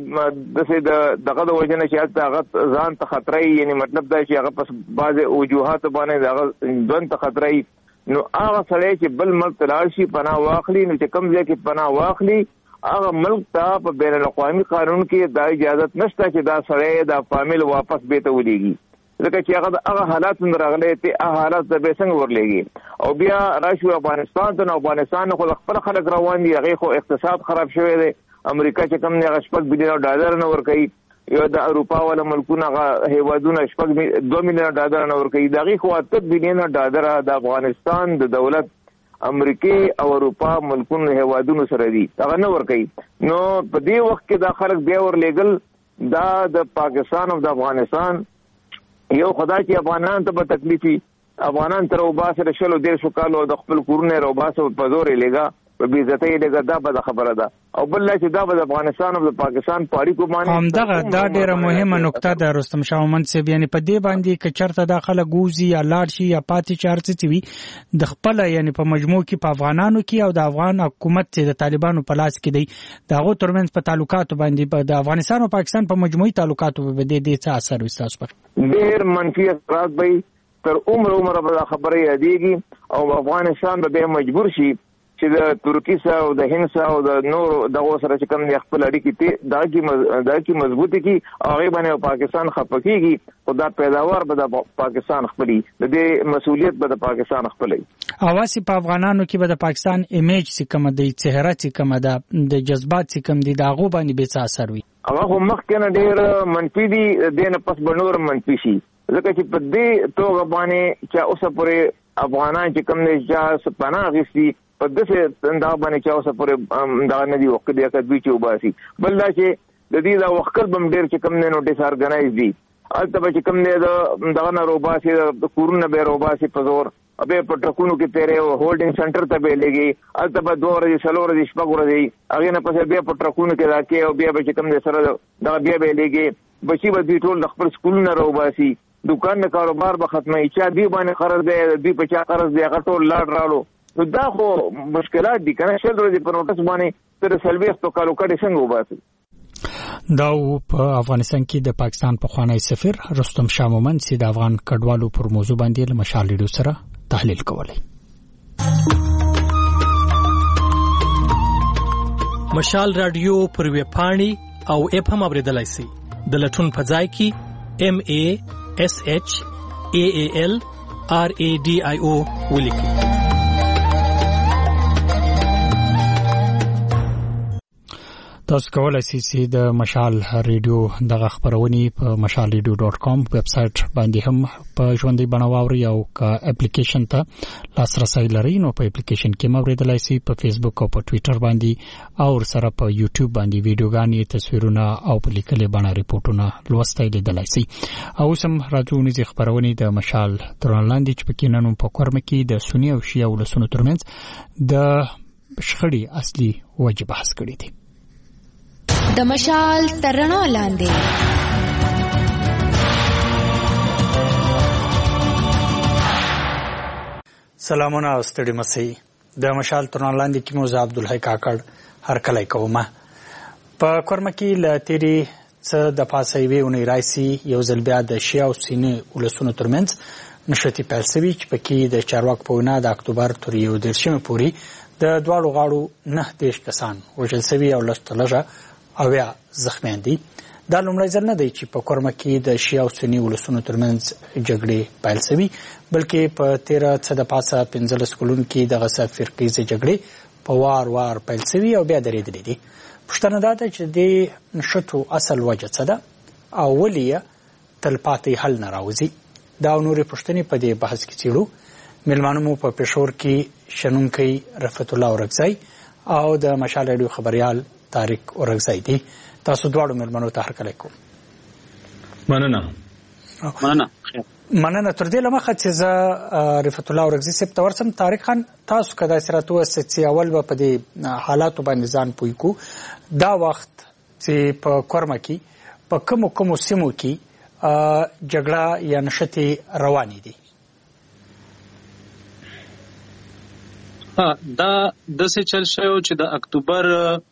دسه د دغه د وجنه چې هغه ځان ته خطرای یعنی مطلب دا چې هغه پس بعض وجوهات باندې دغه ځان ته خطرای نو هغه سړی چې بل ملک تلل شي پناه واخلي نو چې کم ځای کې پناه واخلي هغه ملک ته په بین الاقوامي قانون کې دا اجازه نشته چې دا سړی دا فامیل واپس بیت ولېږي ځکه چې هغه هغه حالات راغلي ته هغه حالات د به څنګه ورلېږي او بیا راشو افغانستان ته افغانستان خو خپل خلک روان دي هغه خو اقتصاد خراب شوی دی امریکا چې کوم نه شپږ بلین ډالر نه ور کوي یو د اروپا ولا ملکونه هیوادونه شپږ دوه میلیون ډالر نه ور کوي دغه خو اته بلین ډالر د افغانستان د دولت امریکای او اروپا ملکونو هیوادونو سره دي هغه نه ور کوي نو په دې وخت کې دا خلک بیا ور لېګل دا د پاکستان او د افغانستان یو خدای چې افغانان ته به تکلیفي افغانان تر وباسه شلو ډیر شو کالو د خپل کورونه وباسه په زور لېګا په بیزته یې دغه دا به خبره ده او بل چې دا به افغانستان او د پاکستان پاړي کو باندې هم دغه دا ډیره مهمه نقطه ده رستم شاه مومن صاحب یعنی په دې باندې ک چرته داخله ګوزي یا لاړ شي یا پاتې چارڅ وي د خپل یعنی په مجموع کې په افغانانو کې او د افغان حکومت چې د طالبانو په لاس کې دی داغه ترمنځ په تعلقاتو باندې د افغانستان او پاکستان په مجموعي تعلقاتو به د دې څه اثر وستاسو پر ډیر منفي اثرات به تر عمر عمر به خبره یادېږي او افغانستان به مجبور شي چې د ترکی سره او د هند سره او د نور دغه سره چې کوم خپل اړیکې ته دا کی دا کی مضبوطی کی هغه باندې پاکستان خپکیږي خدا پیداوار به د پاکستان خپلي د دې مسؤلیت به د پاکستان خپلي اواسی په افغانانو کې به د پاکستان ایمیج څخه کوم دی چهره څخه کوم ده د جذبات څخه کوم دي داغه باندې به څه اثر وي هغه مخکې نه ډیر منفي دي دینه پس بنور منفي شي ځکه چې په دې توګه باندې چې اوسه پورې افغانان چې کوم نه چې سپنا غسي په دغه دا باندې چې اوسه پورې دا نه دی وخت دی چې دوی چې وباسي بل دا چې د دې دا وخت بم ډیر چې کوم نه نوټیس ارګنایز دي البته چې کوم نه دا دغه نه روباسي د کورونه به روباسي په زور ابه په ټکونو کې تیرې او هولډینګ سنټر ته به لګي البته به دوه ورځې څلور ورځې شپږ ورځې هغه نه پسې بیا په ټکونو کې راکې او بیا به چې کوم نه سره دا بیا به لګي بچي به دوی ټول خپل سکولونه روباسي دکان نه کاروبار به ختمه چې دی باندې قرض دی دی په چا قرض دی هغه ټول لاړ راړو نو دا خو مشکلات دي کنه شل ورځې په نوټس باندې تر سلويخ په کالو کډې څنګه وباسي دا په افغانستان کې د پاکستان په خوانی سفیر رستم شاه مومن چې د افغان کډوالو پر موضوع باندې له مشال ریډیو سره تحلیل کولی مشال رادیو پر ویب پاڼې او اپ هم اوریدلای شئ د لټون په ځای کې ام ا اس اچ ا ا ال ار ا ډي آی او ولیکئ. تاسو کولای شئ چې د مشال ریډیو دغه خبرونه په مشال ریډیو ډاټ کام ویب سټ باندې هم په ژوندۍ بڼه واوري او کا اپلیکیشن ته لاسرسي لري. نو په اپلیکیشن کې موریدلای شئ په فیسبوک او په ټوئیټر باندې او سره په یوټیوب باندې ویډیوګانې، تصویرونه او په لیکلې بڼه ریپورتونه لوستای لیدلای شئ. او سم راځونی چې خبرونه د مشال ترانلاندې چې پکې نن په کورم کې د سنی او شیعه ولسونو ترمنځ د شخړې اصلي وجه بحث کړی دی. د مشال ترنا لاندې سلامونه او ستړي مسئ. د مشال ترنا لاندې کې موزه عبدالحی کاکړ هر کله کومه په کورمه کې ل تیری څه د پاسوي اونې راشي یو ځل بیا د شیعه او سنی ولسونو ترمنځ نشتی پیل شوی چې پکې د چارواک په وینا د اکتوبر تر یو دیرشمې پورې د دواړو غاړو نه دیش کسان وژل شوي او لستلجه او یا زخمیان دي. دا لومړی ځل نه دی چې په کورمه کې د شیعه او سنی ولسونو ترمنځ جګړې پیل شوي، بلکې په تیره څه د پاسه پنځلس کلونو کې دغه څه فرقیزې جګړې په وار وار پیل شوي او بیا درېدلې دي. پوښتنه دا ده چې د نښتو اصل وجه څه ده او ولې یې تلپاتې حل نه راوځي. دا او نورې پوښتنې په دې بحث کې څېړو. میلمانه مو په پېښور کې شنونکی رفعت الله اورکزی او د مشال راډیو خبریال طارق اورکزی دي. تاسو دواړو میلمنو ته هرکلی کوم. مننه مننه مننه. تر دې لمخه چې زه رفعت الله اورکزی صاحب ته ورسم، طارق خان تاسو که داسې راته ووایاست چې اول به په دې حالاتو باندې ځان پوه کړو، دا وخت چې په کورمه کې په کومو کومو سیمو کې جګړه یا نښتې روانې دي؟ دا داسې چل شوی چې د اکتوبر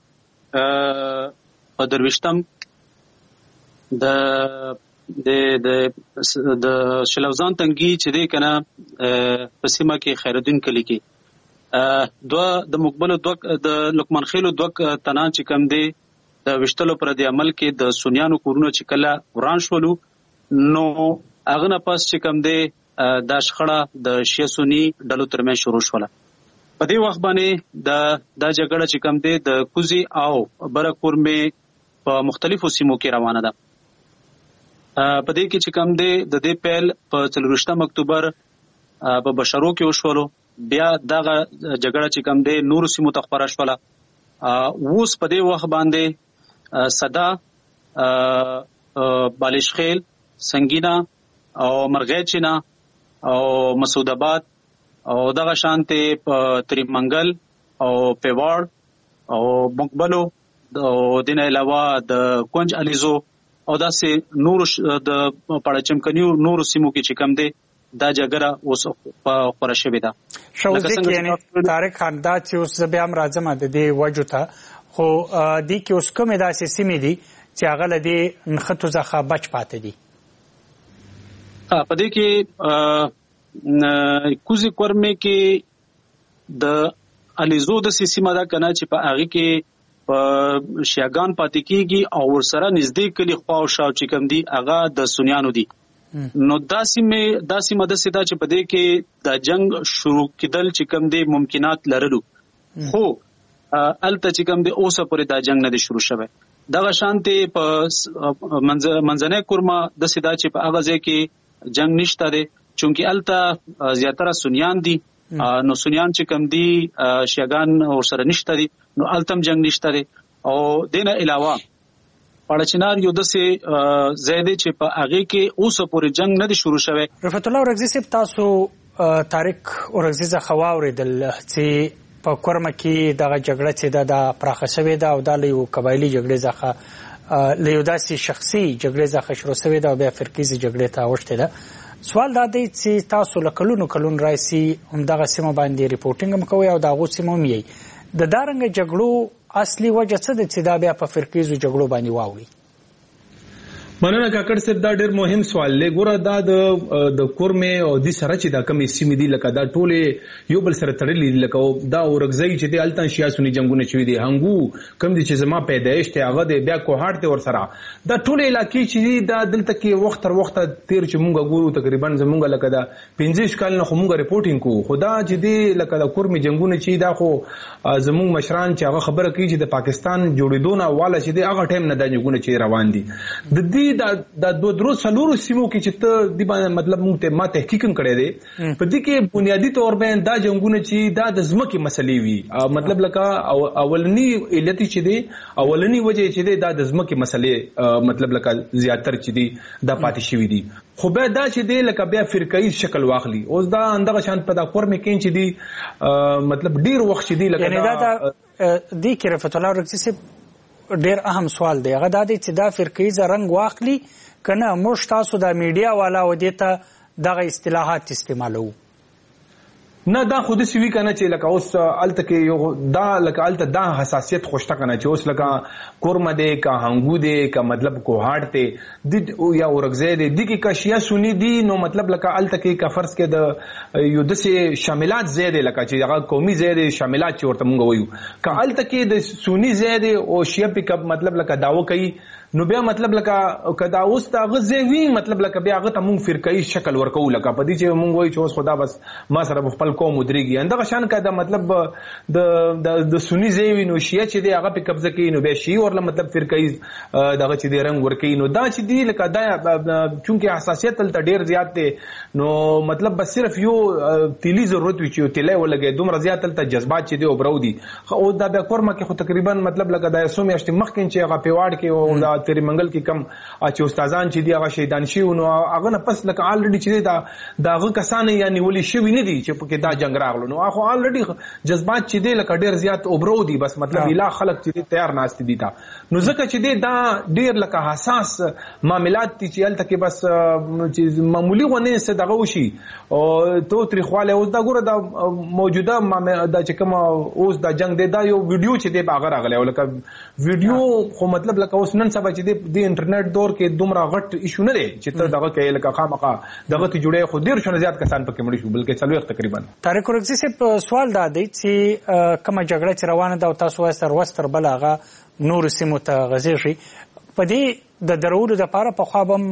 په درویشتم د د د شلوزان تنګي چې دی کنه په سیمه کې خیرالدین کلی کې دوه د مقبل دوه د لقمان خیلو دوه تنان چې کم دی د وشتلو پر د عمل کې د سنیانو کورونو چې کله وران شولو، نو هغه نه پاس چې کم دی د شخړه د شیعه سنی ډلو ترمنځ شروع شوله. په دې وخت باندې د د جګړه چې کم دی د کوزي او برکور مې په مختلفو سیمو کې روانه ده. په دې کې چې کم دی د دې پیل په څلورویشتم اکتوبر په بشرو کې وشولو، بیا دغه جګړه چې کم دی نورو سیمو ته خپره شوله. اوس په دې وخت باندې صدا، بالشخیل، سنگینا او مرغیچینا او مسعود آباد او دغه شانته په تریمنګل او پیواړ او مقبلو او دین علاوه د کونج الیزو او داسې نور د پړچمکنیو نور سیمو کې چې کم دی دا جګړه اوس په خبره شوې ده. شوزي کې طارق خان دا چې اوس بیا هم راځم د دې وجو ته، خو دې کې اوس کومې داسې سیمې دي چې هغه له دې نښتو څخه بچ پاتې دي؟ په دې کې کوزي کورمه کې د الیزو د سیمه دا کنه چې په هغه کې په شیعاګان پاتې کیږي او ورسره نږدې کلی خوا او شاو چې کم دي هغه د سنیانو دي. نو دا سیمه دا سیمه د سیدا چې په دې کې د جنگ شروع کېدل چې کم دي ممکنات لرلو، خو الته چې کم دي اوسه پورې دا جنگ نه دی شروع شوی. دغه شانته په منځنۍ کورمه د سیدا چې په هغه ځای کې جنگ نشته دی، چونکی الته زیاتره سنیان دي، نو سنیان چې کم دي شیعاګان ورسره نشته دي، نو التم جنگ نشته دي. او دینه علاوه پړچنار یو دسه زیاده چې په هغه کې اوسه پورې جنگ نه دی شروع شوی. رفعت الله اورکزی صاحب تاسو طارق اورکزی څخه واوریدل چې په کورمه کې دغه جګړه چې د پراخه شوې ده او د یو قبایلی جګړې څخه له یو داسې شخصي جګړې څخه شروع شوې ده او بیا فرقیزې جګړې ته اوښتې ده. سوال دا دی چې تاسو له کلونو کلون راشي همدغه سیمه باندې ریپورټینګ هم کوئ او د هغو سیمو هم یې د دارنګه جګړو اصلي وجه څه ده چې دا بیا په فرقیزو جګړو باندې واوړي؟ مننه کاکړ صاحب دا ډېر مهم سوال دی. ګوره دا د د کورمې او د سره چې دا کمې سیمې دي لکه دا ټولې یو بل سره تړلي دي لکه دا اورګزۍ چې دی هلته شیا سني جنګونه شوي دي هنګو کم دي چې زما پیدایش دی هغه دی بیا کوهاټ دی ورسره دا ټولې علاقې چې دي دا دلته کې وخت تر وخته تیر چې مونږ ګورو تقریبا زمونږ لکه دا پنځه کال نه خو مونږ ریپورټینګ کوو خو دا چې دی لکه د کورمې جنګونه چې دا خو زمونږ مشران چې هغه خبره کوي چې د پاکستان جوړېدو نه واله چې دی هغه ټایم نه دا جنګونه چې روان دي د دې دا د دوه درو څلورو سیمو کې چې ته د باندې مطلب موږ ته ما تحقیق هم کړی دی په دې کې بنیادی طور باندې دا جنگونه چې دا د ځمکې مسلې وي مطلب لکه اولنی علت چې دی اولنی وجه چې دی دا د ځمکې مسلې مطلب لکه زیاتر چې دی دا پاتې شوی دي خو بیا دا چې دی لکه بیا فرقایي شکل واخلي اوس دا اندغه شان په دا کورمې کې چې دی مطلب ډیر وخت چې دی لکه دا دی کې رفعت الله رکسی سے ډیر اهم سوال دی هغه دا دی چې دا فرقیزه رنگ واخلي کنه موږ تاسو د میډیا والا و دې ته دغه اصطلاحات استعمالو نه دا خود سوي کنه چې لکه اوس الته کې یو دا لکه الته دا حساسیت خوشته کنه چې اوس لکه کورمه دی کا هنګو دی کا مطلب کوهاټ دی د یا اورګزې دی د کې کا شیا سنی دی نو مطلب لکه الته کې کا فرض کې د یو د سه شاملات زیاده لکه چې هغه قومي زیاده شاملات چې ورته مونږ وایو کا الته کې د سنی زیاده او شیا پک مطلب لکه داو کوي نو بیا مطلب لکه کدا اوس تا غزوی مطلب لکه بیا هغه ته مونږ فرقایي شکل ورکو لکه په دې چې مونږ وایو چې اوس خدا بس ما سره خپل قوم ودرېږي اندغه شان کدا مطلب د د سنی زیوی نو شیا چې دی هغه په قبضه کوي نو بیا شی ورله مطلب فرقایي دغه چې دی رنگ ورکوي نو دا چې دی لکه دا چونکه حساسیت تل ډیر زیات دی نو مطلب بس صرف یو تیلی ضرورت وي چې تیلې ولګي دومره زیات تل جذبات چې دی او برو دي او دا بیا کورمه کې خو تقریبا مطلب لکه دا سو میاشتې مخکې چې هغه پیواړ کې او دا تیری منګل کې کم چې استادان چې دی هغه شهیدان شي نو هغه نه پس لکه الریډي چې دا داغه کسان یا نیولې شوی نه دي چې په کې دا جنگ راغلو نو هغه الریډي جذبات چې دی لکه ډیر زیات اوبرو دي بس مطلب اله خلک چې تیار ناشته دي تا نو ځکه چې دی دا ډیر لکه حساس معاملات دي چې الته کې بس چې معمولی غونې څه دغه وشي او تو تاریخواله اوس دا ګوره دا موجوده دا چې کوم اوس دا جنگ دی دا یو ویډیو چې دی هغه راغلی لکه ویډیو خو مطلب لکه اوس نن سبا چې دی د انټرنیټ دور کې دومره غټ ایشو نه دی چې ته دغه کې لکه خامخا دغه ته جوړې خو ډیر شنه زیات کسان پکې مړ شو بلکې څلور تقریبا طارق ورکزي صاحب سوال دا دی چې کومه جګړه چې روانه ده او تاسو وستر وستر بل هغه نور سیمو ته غځېږي په دې د درولو لپاره په خوا به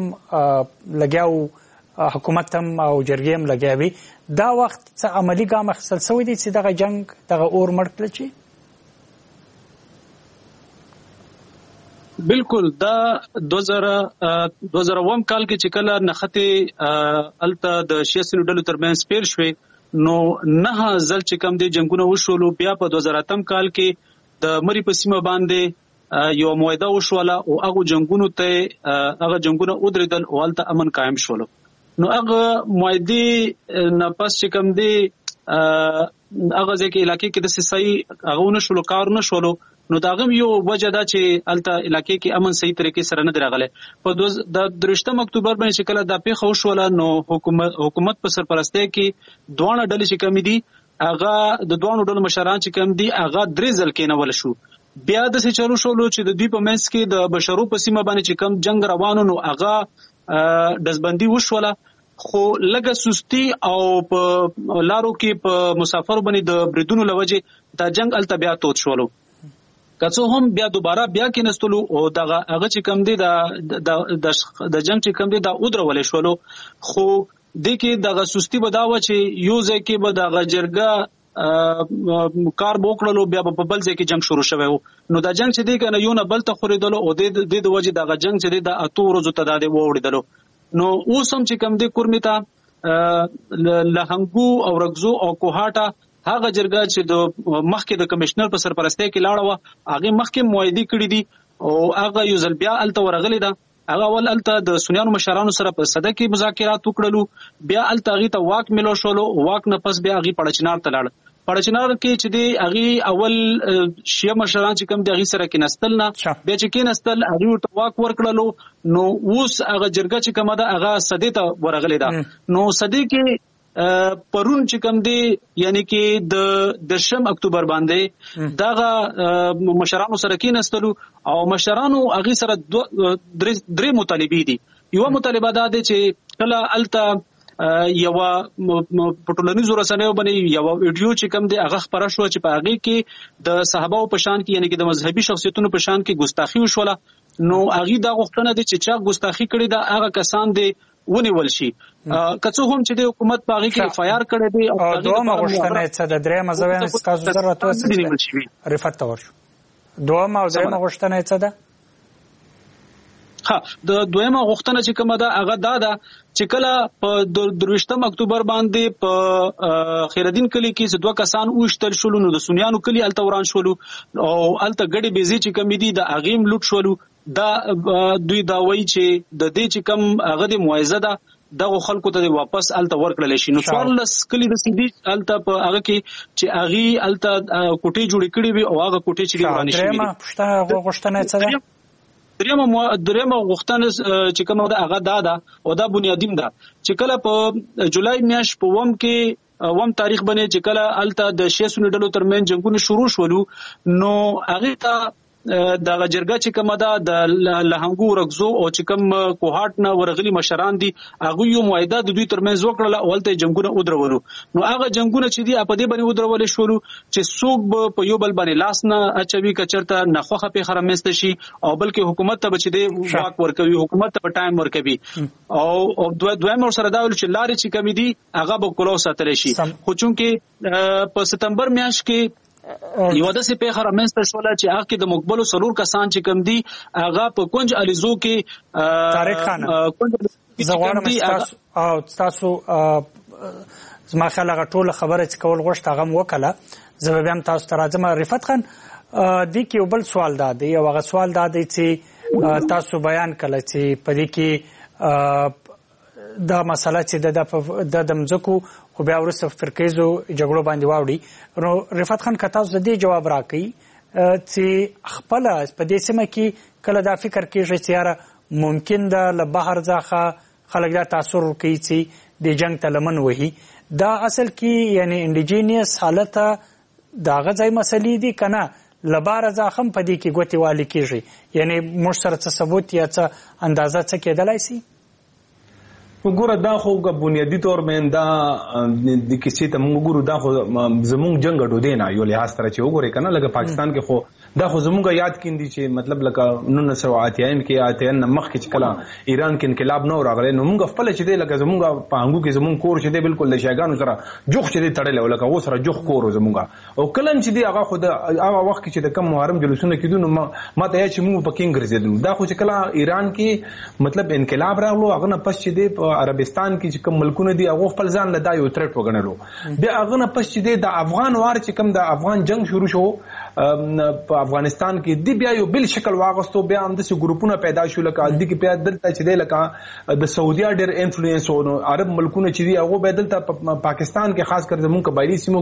لګیاو حکومت هم او جرګې هم لګیاوي دا وخت څه عملي ګام اخیستل سوی دی چې دغه جنګ دغه اور مړ کړل شي بالکل دا دو زره دو زره اووم کال کې چې کله نخته الته د شیاسي ډلو ترمنځ پیل شوې نو نه ځل چې کم دي جنگونه وشولو بیا په دو زره اتم کال کې د مری په سیمه باندې یو موعده وشوله او هغه جنگونو ته هغه جنگونه ودرېدل او الته امن قائم شول نو هغه موعده نه پس چې کم دي هغه ځکه علاقې کې د سسای هغه نشولو کار نشولو نو دا غم یو وجه دا چې الته علاقې کې امن صحیح طریقې سره نه درغله په د درشتم اکتوبر باندې شکل د پیښه وشوله نو حکومت حکومت په سرپرستی کې دوه ډلې چې کم دي هغه د دوه ډلو مشران چې کم دي هغه درې ځل کې نه ول شو بیا د څه چلو شولو چې د دوی په منځ کې د بشرو په سیمه باندې چې کم جنگ روانو نو هغه دزبندي وشوله خو لګه سستی او په لارو کې په مسافر باندې د بریدونو لوجه دا جنگ الته بیا توت شولو کڅو هم بیا دوباره بیا کې نستلو او دغه هغه چې کم دي د د جنگ چې کم دي دا ودرولې شولو خو د کې دغه سستی بداوه چې یو ځکه به دغه جرګه کار بوکړلو بیا په بل ځکه جنگ شروع شوه نو دا جنگ چې دی کنه یو نه بل ته خورېدل او د د وجه دغه جنگ چې دی د اتو ورځو ته د وړېدل نو اوس هم چې کم دي کورمیتا لهنګو او رغزو او کوهاټا هغه جرګه چې د مخکې د کمشنر په سرپرستی کې لاړه و هغه مخکې موعده کړې دي او هغه یو ځل بیا الته ورغلی ده هغه ول الته د سنیانو مشرانو سره په صده کې مذاکرات وکړلو بیا الته هغه ته واک ملو شولو واک نه پس بیا هغه پړچنار ته لاړ پړچنار کې چې دی هغه اول شیعه مشران چې کوم د هغه سره کې نستل نه بیا چې کې نستل هغه ته واک ورکړلو نو اوس هغه جرګه چې کومه ده هغه صده ته ورغلی ده نو صده کې پرون چې کوم دی یعنی کې د دشم اکتوبر باندې دغه مشرانو سره کېناستلو او مشرانو هغه سره درې مطالبې دي. یو مطالبه دا دی چې کله الته یو پټولنیزو رسنیو باندې یو ویډیو چې کوم دی هغه خبره شو چې په هغه کې د صحابه په شان کې یعنی کې د مذهبي شخصیتونو په شان کې ګستاخی وشوله. نو هغه دا غوښتنه دي چې چا ګستاخی کړي دا هغه کسان دي ونیول شي. کڅو هم چې د حکومت باغی کې فایار کړي دي او دوه غوښتنه چې د درې مزوین تاسو ضرورت وسه رفعت تور دوه او درې غوښتنه څه ده؟ ها د دویمه غوښتنه چې کومه ده هغه دا ده چې کله په درویشتم اکتوبر باندې په خیرالدین کلی کې دوه کسان وشتل شول نو د سنیانو کلی الته وران شول او الته ګډي بيزي چې کم دي د اغیم لوټ شول. دا دوی دا وایي چې د دې چې کم هغه د معاوضه ده دغه خلکو ته واپس الته ورکړل شي. نو څوارلس کلی د سیدی الته په هغه کې چې هغه الته کوټې جوړې کړې وي او هغه کوټې چې ورانې شي. درېمه پښتنه غوښتنه څه ده؟ درېمه درېمه غوښتنه چې کومه ده هغه دا ده او دا بنیادیم ده چې کله په جولای میاشت په وم کې وم تاریخ باندې چې کله الته د شیسونو ډلو ترمن جنگونه شروع شولو نو هغه ته د جرګه چې کومه ده د لهنګو رغزو او چې کوم کوهات نه ورغلي مشران دي هغه یو معاهده د دوی ترمنځ وکړه او ولته جنگونه ودرولو. نو هغه جنگونه چې دي په دې باندې ودرول شول چې څوک په یو بل باندې لاس نه اچوي کچرته نخوخه په خرمست شي او بلکې حکومت ته بچي دی واک ورکوي حکومت ته په ټایم ورکوي او دویم سره دا ول چې لارې چې کمی دي هغه به کولو ساتل شي. خو چونکه په ستمبر میاشت کې یو د سي په خرمست شول چې هغه کې د مقبلو سلور کسان چې کم دي هغه په کونج الیزو کې طارق خان زغوانم تاسو او تاسو زما خلک ټول خبره چې کول غوښته هغه وکړه زه به هم تاسو ته راځم. رفعت خان د کې یو بل سوال دا دی او هغه سوال دا دی چې تاسو بیان کړل چې په دې کې دا مسله چې د د مزکو خو بیا ورسره فرقیزو جګړو باندې واوړي. نو رفعت خان که تاسو د دې جواب راکړئ چې خپل په دې سیمه کې کله دا فکر کېږي چې یاره ممکن ده له بهر ځخه خلک دا تاثر کوي چې د جنگ ته لمن وهي دا اصل کې یعنی انډیجینیس حالت دا غځای مسلې دي کنه لبار ځخم په دې کې ګوتې والی کېږي یعنی موږ سره څه ثبوت یا څه اندازه څه کېدلای شي؟ وګوره دا خو بنیادی طور باندې دا د کیسې ته موږ ګورو دا خو زموږ جنگ اډو دی نه یو لحاظ سره چې وګورئ کنه لکه پاکستان کې خو دا خو زموږ یاد کیندي چې مطلب لکه نولس سوه اتیا کې اتیا مخ کې کله ایران کې انقلاب نو راغلی نو موږ خپل چې دی لکه زموږ په هنګو کې زموږ کور چې دی بالکل د شیګانو سره جوخ چې دی تړلی لکه و سره جوخ کور زموږ او کلم چې دی هغه خو د هغه وخت کې چې د کم محرم جلوسونه کېدو نو ما ته چې موږ په کینګ ګرځېدل دا خو چې کله ایران کې مطلب انقلاب راغلو هغه نه پس چې دی عربستان کې چې کوم ملکونه دي هغه خپل ځان له دا یو ترټ وګڼلو بیا هغه نه پس چې د افغان وار چې کوم د افغان جنگ شروع شو په افغانستان کې دی بیا یو بل شکل واغستو بیا هم د ګروپونه پیدا شو لکه د کې بیا دلته چې دی لکه د سعودي ډېر انفلوئنس او عرب ملکونه چې دی هغه به دلته پاکستان کې خاص کر زموږ قبایلی سیمو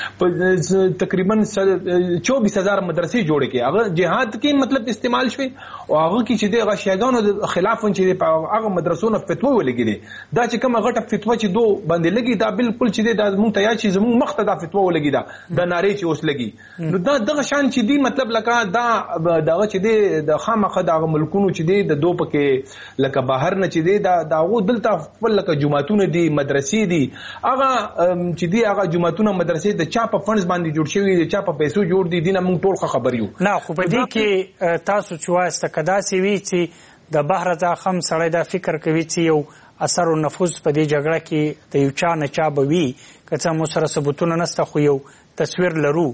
کې تقریبا چوبیس هزار مدرسې جوړې کې هغه جهاد کې مطلب استعمال شوی او هغه کې چې دی هغه شیګانو خلاف چې هغه مدرسو نه فتوا ولګي دا چې کوم غټه فتوا چې دو باندې لګي دا بالکل چې دی د مونږ ته یا چې زموږ مخته دا فتوا ولګي دا د نارې چې اوس لګي نو دا دغه شان چې دی مطلب لکه دا دغه چې دی د خامخه دغه ملکونو چې دی د دو پکې لکه بهر نه چې دی دا دغه دلته خپل لکه جماعتونه دي مدرسې دي هغه چې دی هغه جماعتونه مدرسې د چا په فنډز باندې جوړ شوی د چا په پیسو جوړ دي دینه موږ ټول خبر یو نه خو په دې کې تاسو چې واسطه کدا سی وی چې د بهر ځخم سړی دا فکر کوي چې یو اثر او نفوذ په دې جګړه کې د یو چا نه چا بوي کله مو سره ثبوتونه نسته خو یو تصویر لرو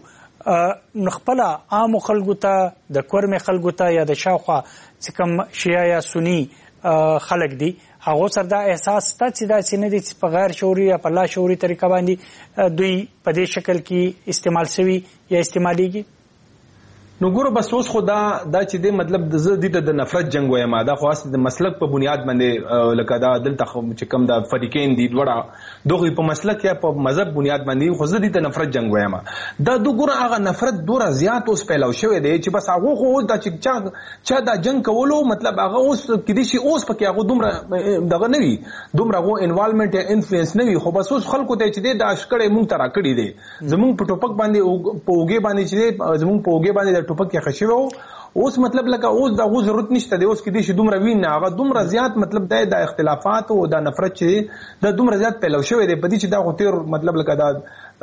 نخپل عام خلکو ته د کورم خلکو ته یا د شاوخوا چې کوم شیعه یا سنی خلک دي هغه سره دا احساس ته چې دا چې نه دي چې په غیر شعوري یا په لا شعوري طریقه باندې دوی په دې شکل کې استعمال شوی یا استعماليږي نو ګوره بس اوس خو دا دا چې دی مطلب د زه دې د نفرت جنگ وایم دا خو اصل د مسلک په بنیاد باندې لکه دا دلته چې کوم د فریقین دي دوړه دغه په مسلک یا په مذهب بنیاد باندې خو زه دې د نفرت جنگ وایم دا د ګوره هغه نفرت دوره زیات اوس پیلاو شوی دی چې بس هغه خو دا چې چا چا دا جنگ کولو مطلب هغه اوس کدي شي اوس پکې هغه دومره دغه نه وي دومره هغه انوالومنت یا انفلوئنس نه وي خو بس اوس خلکو ته چې دی دا اشکړې مونږ ترا کړی دی زمونږ په ټوپک باندې په اوګه باندې چې زمونږ په اوګه باندې د ټوپک کې خشوي اوس مطلب لکه اوس دا غو ضرورت نشته دی اوس کې دي چې دومره وینه هغه دومره زیات مطلب دی د اختلافات او د نفرت چې د دومره زیات پیلو شوی دی په دې چې دا خو تیر مطلب لکه دا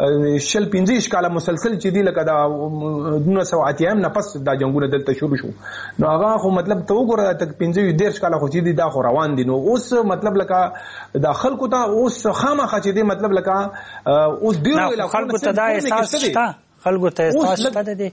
شل پنځه اشکاله مسلسل چې دی لکه دا نو سو اتیم نه پس دا جنگونه دلته شروع شو نو هغه خو مطلب ته وګوره تک پنځه ډیر اشکاله خو چې دی دا خو روان دي نو اوس مطلب لکه دا خلکو ته اوس خامخا چې دی مطلب لکه اوس ډیر ویل خلکو ته دا احساس شته خلکو ته احساس شته دی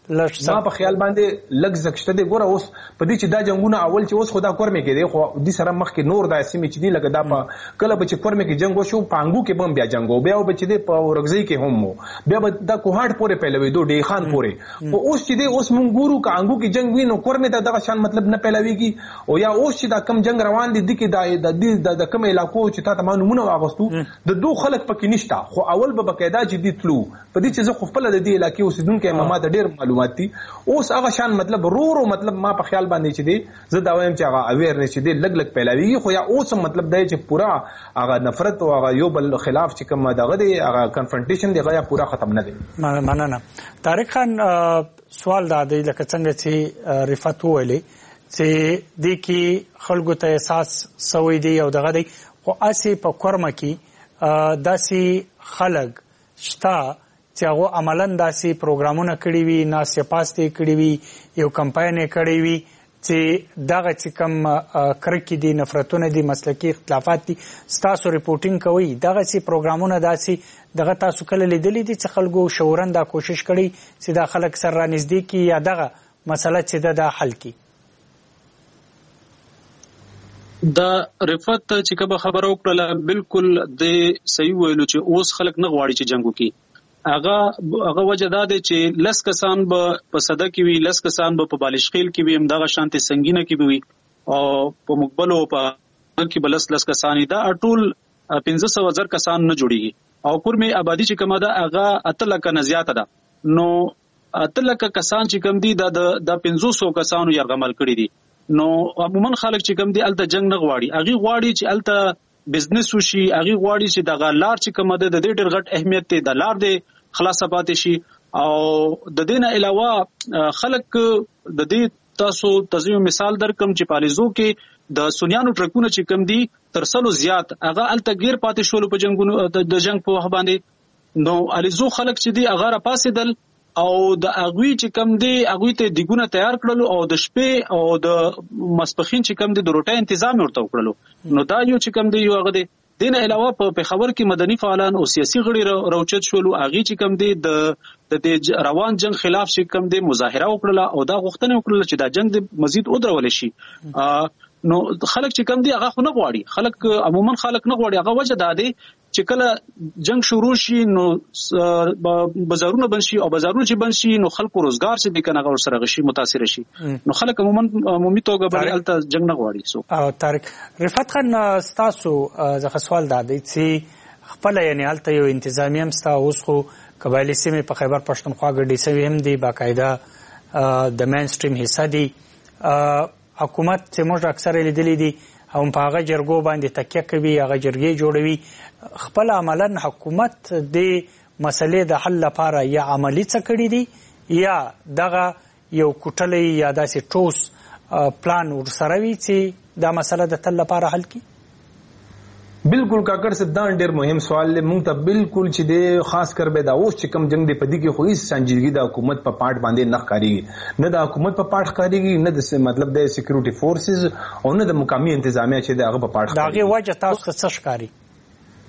ما په خیال باندې لګ زکشته دی ګوره اوس په دې چې دا جنگونه اول چې اوس خدا کور مې کې دی خو د سره مخ کې نور د سیمې چې دی لګه دا په کله به چې کور مې کې جنگ وشو پانګو کې بم بیا جنگو بیا به چې دی په ورغزي کې هم مو بیا به د کوهاټ پورې پیلوي دوه ډی خان پورې او اوس چې دی اوس مونږ ګورو کانګو کې جنگ وینو کور مې دغه شان مطلب نه پیلويږي او یا اوس چې دا کم جنگ روان دي د کې د د کم علاقو چې تا ته مونږ واغستو د دوه خلک پکې نشتا خو اول به بقاعده چې دی تلو په دې چې زه خپل د دې علاقې اوسیدونکو ما ته ډیر معلومات دي اوس هغه شان مطلب رو رو مطلب ما په خیال باندې چې دی زه دا وایم چې هغه اویرنس چې دی لګ لګ پیلاویږي خو یا اوس مطلب دی چې پورا هغه نفرت او هغه یو بل خلاف چې کوم دغه دی هغه کنفرنټیشن دی هغه پورا ختم نه دی مننه طارق خان سوال دا دی لکه څنګه چې رفعت ویلي چې د کې خلکو ته احساس سوي دی او دغه دی خو اسی په کورمه کې داسي خلک شتا چې هغه عملاً داسې پروګرامونه کړی وي ناسې پاستې کړی وي یو کمپاین کړی وي چې دغه چې کوم کرکې دي نفرتونه دي مسلکي اختلافات دي ستاسو ریپورټینګ کوي دغه چې پروګرامونه داسې دغه تاسو کله لیدلی دي چې خلکو شعورن دا کوشش کړي چې دا خلک سره رانږدې کړي یا دغه مسله چې دا حل کړي دا رفعت چې کوم خبره وکړه بالکل د صحیح ویلو چې اوس خلک نه غواړي چې جنگ وکړي هغه هغه وجه دا دی چې لس کسان به په صده کې وي لس کسان به په بالشخیل کې وي هم دغه شانتي سنگینه کې وي او په مقبل او په کې بلس لس کسان دا ټول پنځه سوه زر کسان نه جوړیږي او کور مې آبادی چې کومه ده هغه اته لکه نه زیاته ده نو اته لکه کسان چې کوم دي د د پنځه سوه کسانو یرغمل کړي دي نو عموما خلک چې کوم دي الته جنگ نه غواړي هغه غواړي چې الته بزنس وشي هغه غواړي چې دغه لار چې کومه ده د دې ډېر غټ اهمیت دی د لار دی خلاصه پاتې شي او د دې نه علاوه خلک د دې تاسو تاسو مثال درکم چې پالیزو کې د سونیانو ټرکونه چې کم دي تر سلو زیات هغه الته غیر پاتې شول په جنگونو د جنگ په وخت باندې نو الیزو خلک چې دي هغه را پاسېدل او د اغوی چې کم دي اغوی ته دیګونه تیار کړلو او د شپې او د مسپخین چې کم دي د روټه تنظیم ورته وکړلو نو دا یو چې کم دي یو هغه دي دین علاوه په پیښور کې مدني فعالان او سیاسي غړي راوچت شول اغه چې کم دي د د روان جنگ خلاف چې کم دي مظاهره وکړه او دا غوښتنه وکړه چې دا جنگ د مزید ودرول شي نو خلک چې کم دي هغه خو نه غواړي خلک عموما خلک نه غواړي هغه وجه دا دی چې کله جنگ شروع شي نو بازارونه بند شي او بازارونه چې بند شي نو خلکو روزګار چې د کنه غوړ سره غشي متاثر شي نو خلک عموما عمومي توګه باندې الته جنگ نه غواړي سو او طارق رفعت خان تاسو ځکه سوال دا دی چې خپل یعنی الته یو انتظامی هم تاسو اوس خو قبایلی سیمه په خیبر پښتونخوا ګډي سوي هم دي باقاعده د مین سټریم حصہ دي حکومت چې موږ اکثر لیدلې دي او په هغه جرګو باندې تکیه کوي هغه جرګې جوړوي خپل عملاً حکومت د مسلې د حل لپاره یا عملی څه کړی دي یا دغه یو کوټلې یا داسې ټوس پلان ورسره وي چې دا مسله د تل لپاره حل کړي بالکل کاکر صاحب دا ډېر مهم سوال دی مونږ ته بالکل چې دی خاص کر به دا اوس چې کم جنگ دی پدې کې خو هیڅ سنجیدګي د حکومت په پاٹ باندې نه ښکاریږي نه د حکومت په پاٹ ښکاریږي نه د مطلب د سکیورټي فورسز او نه د مقامی انتظامیه چې دغه په پاٹ داغه وجه تاسو څه ښکاری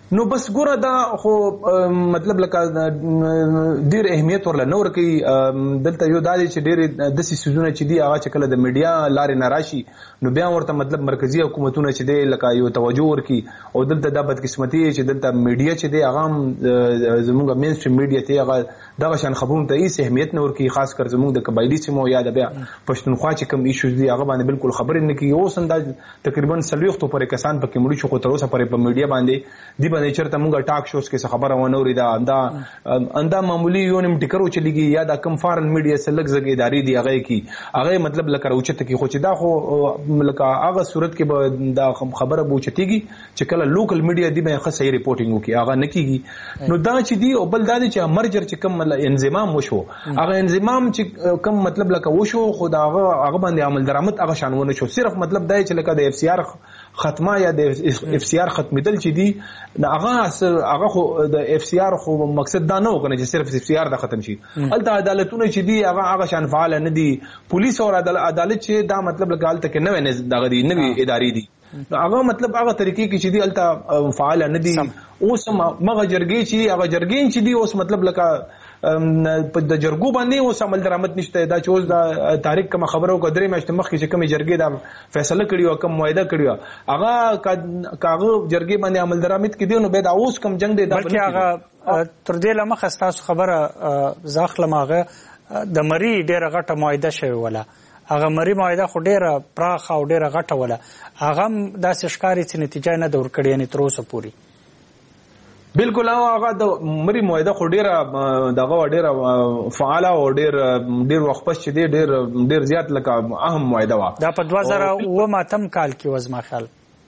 نو بس ګوره دا خو مطلب لکه ډیر اهمیت ورله نور کوي دلته یو دا دی چې ډیر داسې سيزونه چې دی هغه چې کله د میډیا لارې نه راشي نو بیا ورته مطلب مرکزی حکومتونه چې دی لکه یو توجه ورکي او دلته دا بدقسمتي چې دلته میډیا چې دی هغه زموږ مین سټریم میډیا ته هغه دغه شان خبرونه ته هیڅ اهمیت نه ورکي، خاص کر زموږ د قبایلی سیمو یا د بیا پښتونخوا چې کوم ایشوز دي هغه باندې بالکل خبرې نه کوي. اوس انداز تقریبا سلويختو پورې کسان پکې مړي شو خو تر اوسه پورې په میډیا باندې دی باندې چرته موږ ټاک شوز کې خبره ونه اوري دا اندا اندا معمولی یو نیم ټیکرو چلیږي یا دا کم فارن میډیا سلګ زګ ادارې دی هغه کې هغه مطلب لکه اوچت کې خو چې دا خو لکه هغه صورت کې دا خبره بوچتيږي چې کله لوکل میډیا دی به خصه ریپورټینګ وکي هغه نکېږي. نو دا چې دی او بل دا چې مرجر چې کم انضمام وشو هغه انضمام چې کم مطلب لکه وشو خو دا هغه هغه باندې عمل درآمد هغه شانونه شو. صرف مطلب دا چې لکه د اف سی آر ختمه یا د اف سی آر ختمېدل چې دی هغه هغه خو د اف سی آر خو مقصد دا نه وکنه چې صرف اف سی آر دا ختم شي. الته عدالتونه چې دی هغه هغه شان فعال نه دي، پولیس او عدالت چې دا مطلب لګال ته کې نه نه دغه دی نوی ادارې دي هغه مطلب هغه طریقې کې چې دی الته فعال نه دي. اوس مغه جرګې چې هغه جرګین چې دی اوس مطلب لکه په د جرګو باندې اوس عمل درآمد نشته. دا چې اوس د تاریخ کوم خبرو کدرې مشته مخ کې چې کوم جرګې دا فیصله کړی او کوم معاهده کړی هغه کاغه جرګې باندې عمل درآمد کړي نو به دا اوس کوم جنگ دی دا بلکې هغه تر دې لمخ استاسو خبره ځاخله ماغه د مری ډیره غټه معاهده شوی ولا هغه مری معاهده خو ډیره پراخه او ډیره غټه ولا هغه داسې ښکاری چې نتیجه نه دور کړی یعنی تر اوسه پوری بالکل هغه د مری معاهده خو ډیره دغه ډیره فعاله او ډیر ډیر وخت پس چې ډیر ډیر زیات لکه اهم معاهده وا دا په دوه زره اووه ماتم کال کې وزما خیال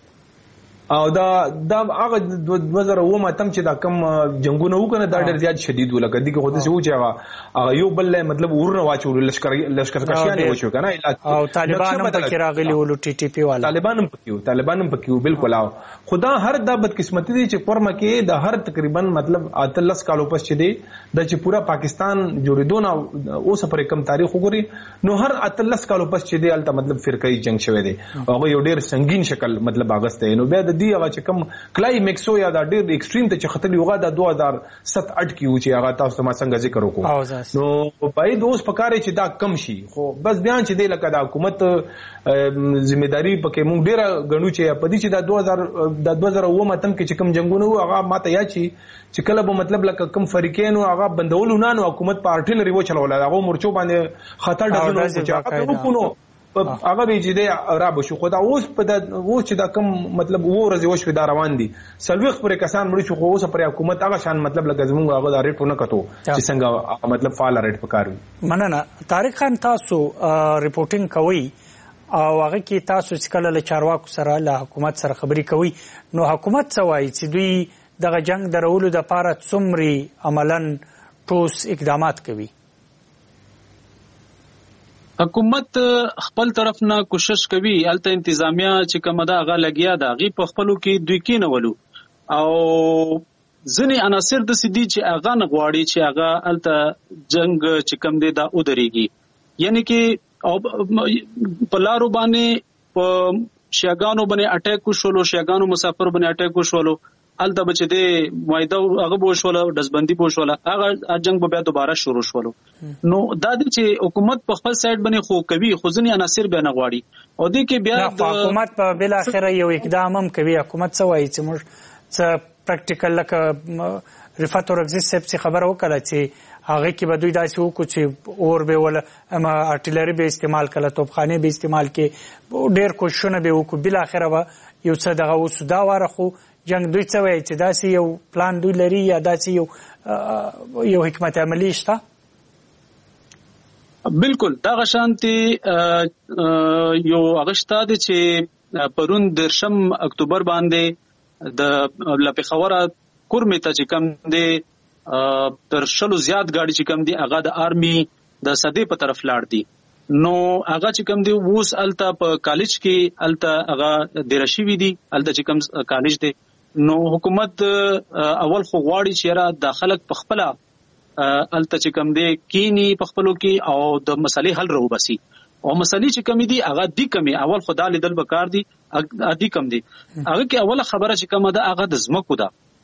او دا دا هغه دوه زره اووه ماتم چې دا کم جنگونه وکنه دا ډیر زیات شدید ولګ دي کې خو د سوچ هغه یو بل مطلب ورنه واچول لشکر لشکر کشیان وشو کنه او طالبان هم پکې راغلي ول ټي ټي پی والا طالبان هم پکې طالبان هم پکې بالکل او خدا هر دا بدقسمتي دي چې پرمه کې د هر تقریبا مطلب اتلس کالو پس چې دی د چې پورا پاکستان جوړیدو نه اوس پر کم تاریخ وګوري نو هر اتلس کالو پس چې دی الته مطلب فرقې جنگ شوه دی هغه یو ډیر سنگین شکل مطلب اغسته نو بیا دی هغه چې کوم کلایمکسو یا دا ډیر ایکستریم ته چې خطر یوغه د دوه هزار سات اټ کې و چې هغه تاسو ما څنګه ذکر وکړو نو په دې اوس پکاره چې دا کم شي خو بس بیان چې دی لکه د حکومت ځمېداري پکې مونږ ډیر غنو چې په دې چې د دوه هزار د دوه زره اووه ماتم کې چې کوم جنگونه و هغه ماته یا چې چې کله به مطلب لکه کوم فریقین او هغه بندول نه نو حکومت په ارټلری و چلول هغه مرچو باندې خطر ډګنو چې هغه وکونو هغه به چې دی را بشو خو دا اوس په د اوس چې دا کم مطلب وو ورځ وشو دا روان دي سلويخ پر کسان مړي شو خو اوس پر حکومت هغه شان مطلب لکه زموږ هغه دا ریټ نه کتو چې څنګه مطلب فعال ریټ پکارو. مننه طارق خان تاسو ریپورټینګ کوي او هغه کې تاسو چې کله له چارواکو سره له حکومت سره خبري کوي نو حکومت څه وایي چې دوی دغه جنگ درولو د پاره څومره عملاً ټوس اقدامات کوي؟ حکومت خپل طرف نه کوشش کوي الته انتظامیه چې کومه دا غا لګیا دا غي په خپلو کې دوی کې نه ولو او ځنی عناصر د سدي چې اغه نه غواړي چې اغه الته جنگ چې کوم دی دا ودرېږي یعنی کې او په لارو باندې په شیاګانو باندې اٹیک وشولو شیاګانو مسافر باندې اٹیک وشولو الته بچ دې معاهده هغه بوشوله دزبندي بوشوله هغه جنگ به بیا دوباره شروع شولو نو دا د چې حکومت په خپل سایت باندې خو کوي خو ځنی عناصر به نه غواړي او دې کې بیا د حکومت په بل اخره یو اقدام هم کوي حکومت څه وایي چې موږ څه پریکټیکل لکه رفعت اورغزي صاحب خبره وکړه چې هغه کې به دوی داسې وکړو چې اور به ول اما ارټلری به استعمال کړه توپخانه به استعمال کې ډېر کوششونه به وکړو بل اخره به یو څه دغه وسودا واره خو جنگ دوی څه وایي چې داسې یو پلان دوی لري یا داسې یو یو حکمت عملی شته؟ بالکل دا غشانتي یو اغشتا دي چې پرون درشم اکتوبر باندې د لپی خوره کورمه ته چې کم دي تر شلو زیات گاڑی چې کم دي هغه د آرمي د صدې په طرف لاړ دي نو هغه چې کم دي ووس الته په کالج کې الته هغه درشي وی دي الته چې کم کالج دي نو حکومت اول خو غواړي چې را داخلك په خپل الته چې کم دي کینی په خپلو کې او د مسلې حل راو بسي او مسلې چې کم دي هغه دي کمی اول خدای لیدل بکار دي ادي کم دي هغه کې اوله خبره چې کم ده هغه د زمکو ده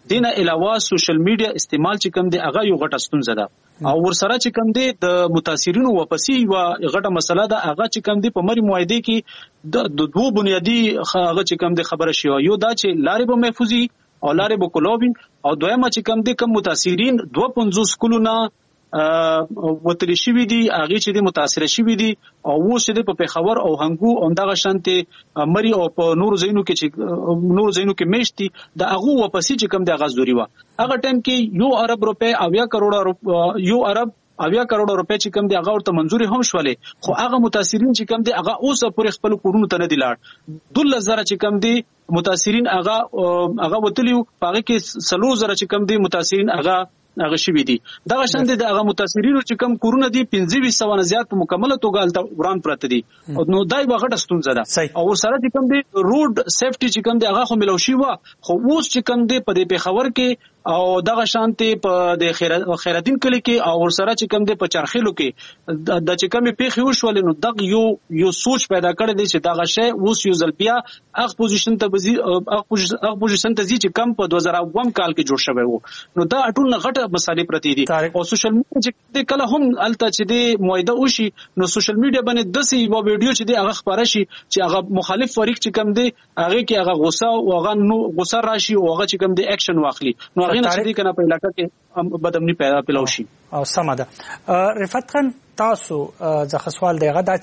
دینه علاوه سوشل میډیا استعمال چې کوم دی هغه یو غټه ستونزه ده او ورسره چې کوم دی د متاثرینو واپسی و غټه مسله ده هغه چې کوم دی په مری معاهده کې د دوه بنیادی هغه چې کوم دی خبره شي یو دا چې لارې به محفوظي او لارې به کولوبي او دویمه چې کوم دی کوم متاثرین دوه پنځوس کلونه وتلی شوی دي هغه چې د متاثر شوی دي او و چې د په پیښور او هنګو او دغه شانته مری او په نور زینو کې چې نور زینو کې میشتي د هغه واپسی چې کوم د غاز دوری و هغه ټیم کې یو ارب روپے او یا کروڑ یو ارب اویا کروڑ روپے چې کوم دی هغه ورته منځوري هم شولې خو هغه متاثرین چې کوم دی هغه اوس پورې خپل کورونو ته نه دی لاړ دوله زره چې کوم دی متاثرین هغه هغه وتلیو هغه کې سلو زره چې کوم دی متاثرین هغه هغه شوی دي دا شاند د هغه متاثرینو چې کم کورونه دي پنځه سوه نه زیات په مکمله توګه الته وران پراته دي نو دای وغټه ستونزه ده او سره چې کم دي روډ سیفټي چې کم دي هغه خو ملوشي و خو اوس چې کم دي په دې پیښور کې او دغه شانتي په د خیرالدین کلی کې او سره چې کم دي په چرخیلو کې د چې کم پیښې وشول نو دغه یو یو سوچ پیدا کړی دی چې دغه شی اوس یو ځل بیا اغ پوزیشن ته بزي اغ پوزیشن ته چې کم په دوه زره اووه کال کې جوړ شوی وو نو دا ټول غټه مسالې پرتی دي او سوشل میډیا چې کله هم الته چې د موعده وشي نو سوشل میډیا باندې د سی یو ویډیو چې د هغه خبره شي چې هغه مخالف فریق چې کم دی هغه کې هغه غوسه او هغه نو غوسه راشي او هغه چې کم دی اکشن واخلي نو هغه نه چې کنه په علاقې کې بدامنی پیدا پیلوشي او سم ده رفعت خان تاسو ځکه سوال دی غدا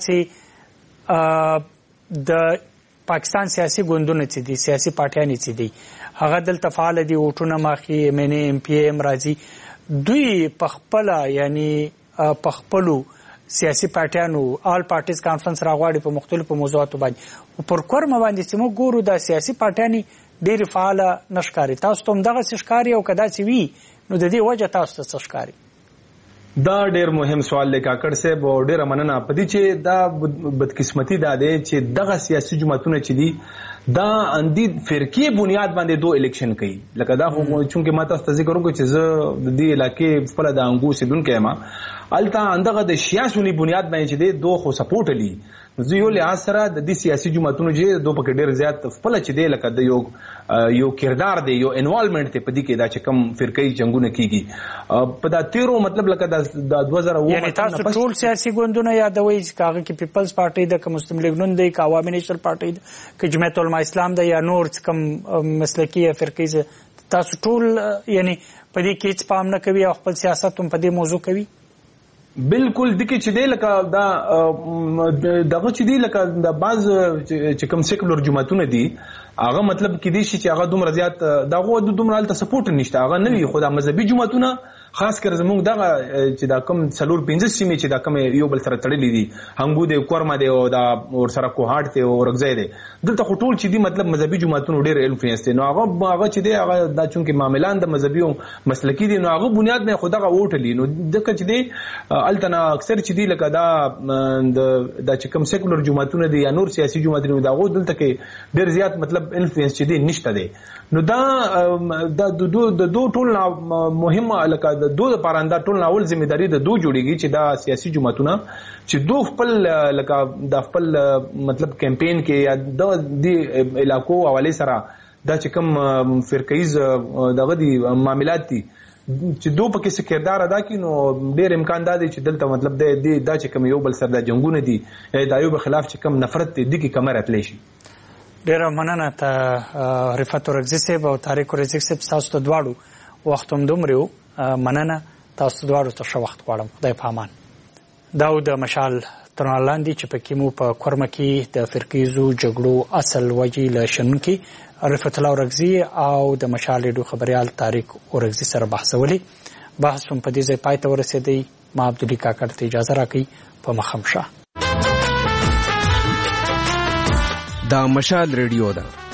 چې د پاکستان سیاسي ګوندونه چې دي سیاسي پارټیان چې دي هغه دلته فعال دي وټونه ماخي ایم ان ایم پی ایم راځي دوی پخپلا یعنی پخپلو سیاسي پارټیانو آل پارټیز کانفرنس راغواړي په مختلفو موضوعاتو باندې پر کورم باندې چې موږ ګورو د سیاسي پارټیانی ډېر فعال نشکاري تاسو ته دغه څشکاري او کدا چې وی نو د دې وجه تاسو ته څشکاري دا ډېر مهم سوال دی کاکړ صاحب او ډېر مننه پدې چې دا بدقسمتي ده چې دغه سیاسي جماعتونه چې دي دا اندی فرقي بنیاد باندې دوه الیکشن کوي لکه دا خو چونکه ما تاسو ته ذکر وکړم چې زه د دې علاقې خپل د انګو سیدونکو ما الته اندغه د سیاسي بنیاد باندې چې دي دوه خو سپورټ لي زه یو له اثر د دې سیاسي جماعتونو چې دوه پکې ډېر زیات خپل چې دی لکه د یو یو کردار دی یو انوالومنت ته پدې کې دا چې کم فرقي جنگونه کیږي په دا تیرو مطلب لکه د دوه زره اووه یعنی تاسو ټول سیاسي ګوندونه یادوي چې کاغه کې پیپلز پارټي د کوم مسلم لیگ نون دی کا عوامي نیشنل پارټي د جمعیت العلماء اسلام د یا نور کوم مسلکی فرقي تاسو ټول یعنی پدې کې هیڅ پام نه کوي او خپل سیاست هم پدې موضوع کوي بالکل دغه چې دی لکه دا دغه چې دی لکه د باز چې کوم سیکولر جماعتونه دي هغه مطلب کې دي چې هغه دومره زیات دغه دومره الته سپورټ نشته هغه نه وي خو د مذهبي جماعتونه خاص کر زموږ دغه چې دا کوم څلور پنځه سیمې چې دا کوم یو بل سره تړلې دي هنګو دی کورما دی او دا ور سره کوهاټ دی او رغځای دی دلته خټول چې دی مطلب مذهبي جماعتونو ډېر انفلوئنس دي نو هغه هغه چې دی هغه دا چونکه معاملان د مذهبي او مسلکی دي نو هغه بنیاد نه خدغه وټلی نو دغه چې دی التنا اکثر چې دی لکه دا د چې کوم سیکولر جماعتونه دي یا نور سیاسي جماعتونه دا غو دلته کې ډېر زیات مطلب انفلوئنس چې دی نشته دی نو دا د دوه د دوه ټول مهمه لکه د دوه لپاره انده ټول ناول ځمېداري د دوه جوړیږي چې دا سیاسي جماعتونه چې دوه خپل لکه د خپل مطلب کمپاین کې یا د علاقو حواله سره دا چې کوم فرقیز دغه دي معاملات دي چې دوه پکې څه کردار ادا کړي نو ډېر امکان دا دی چې دلته مطلب د دا چې کوم یو بل سره د جنگونه دي د یو په خلاف چې کوم نفرت دي د کی کمر اتلی شي ډېر مننه ته رفعت ورغزي صاحب او طارق ورغزي صاحب تاسو ته دواړو وخت هم دومره مننه تاسو دواړو ته ښه وخت غواړم خدای په امان دا د مشال ترنالاندې چې پکې مو په کورمه کې د فرقیزو جګړو اصل وجې له شنونکي رفعت الله ورغزي او د مشال ریډیو خبريال طارق ورغزي سره بحثولي بحث هم په دې ځای پای ته ورسېدی ما عبدالي کاکړ ته اجازه راکړئ په مخم شه دا مشال ریډیو ده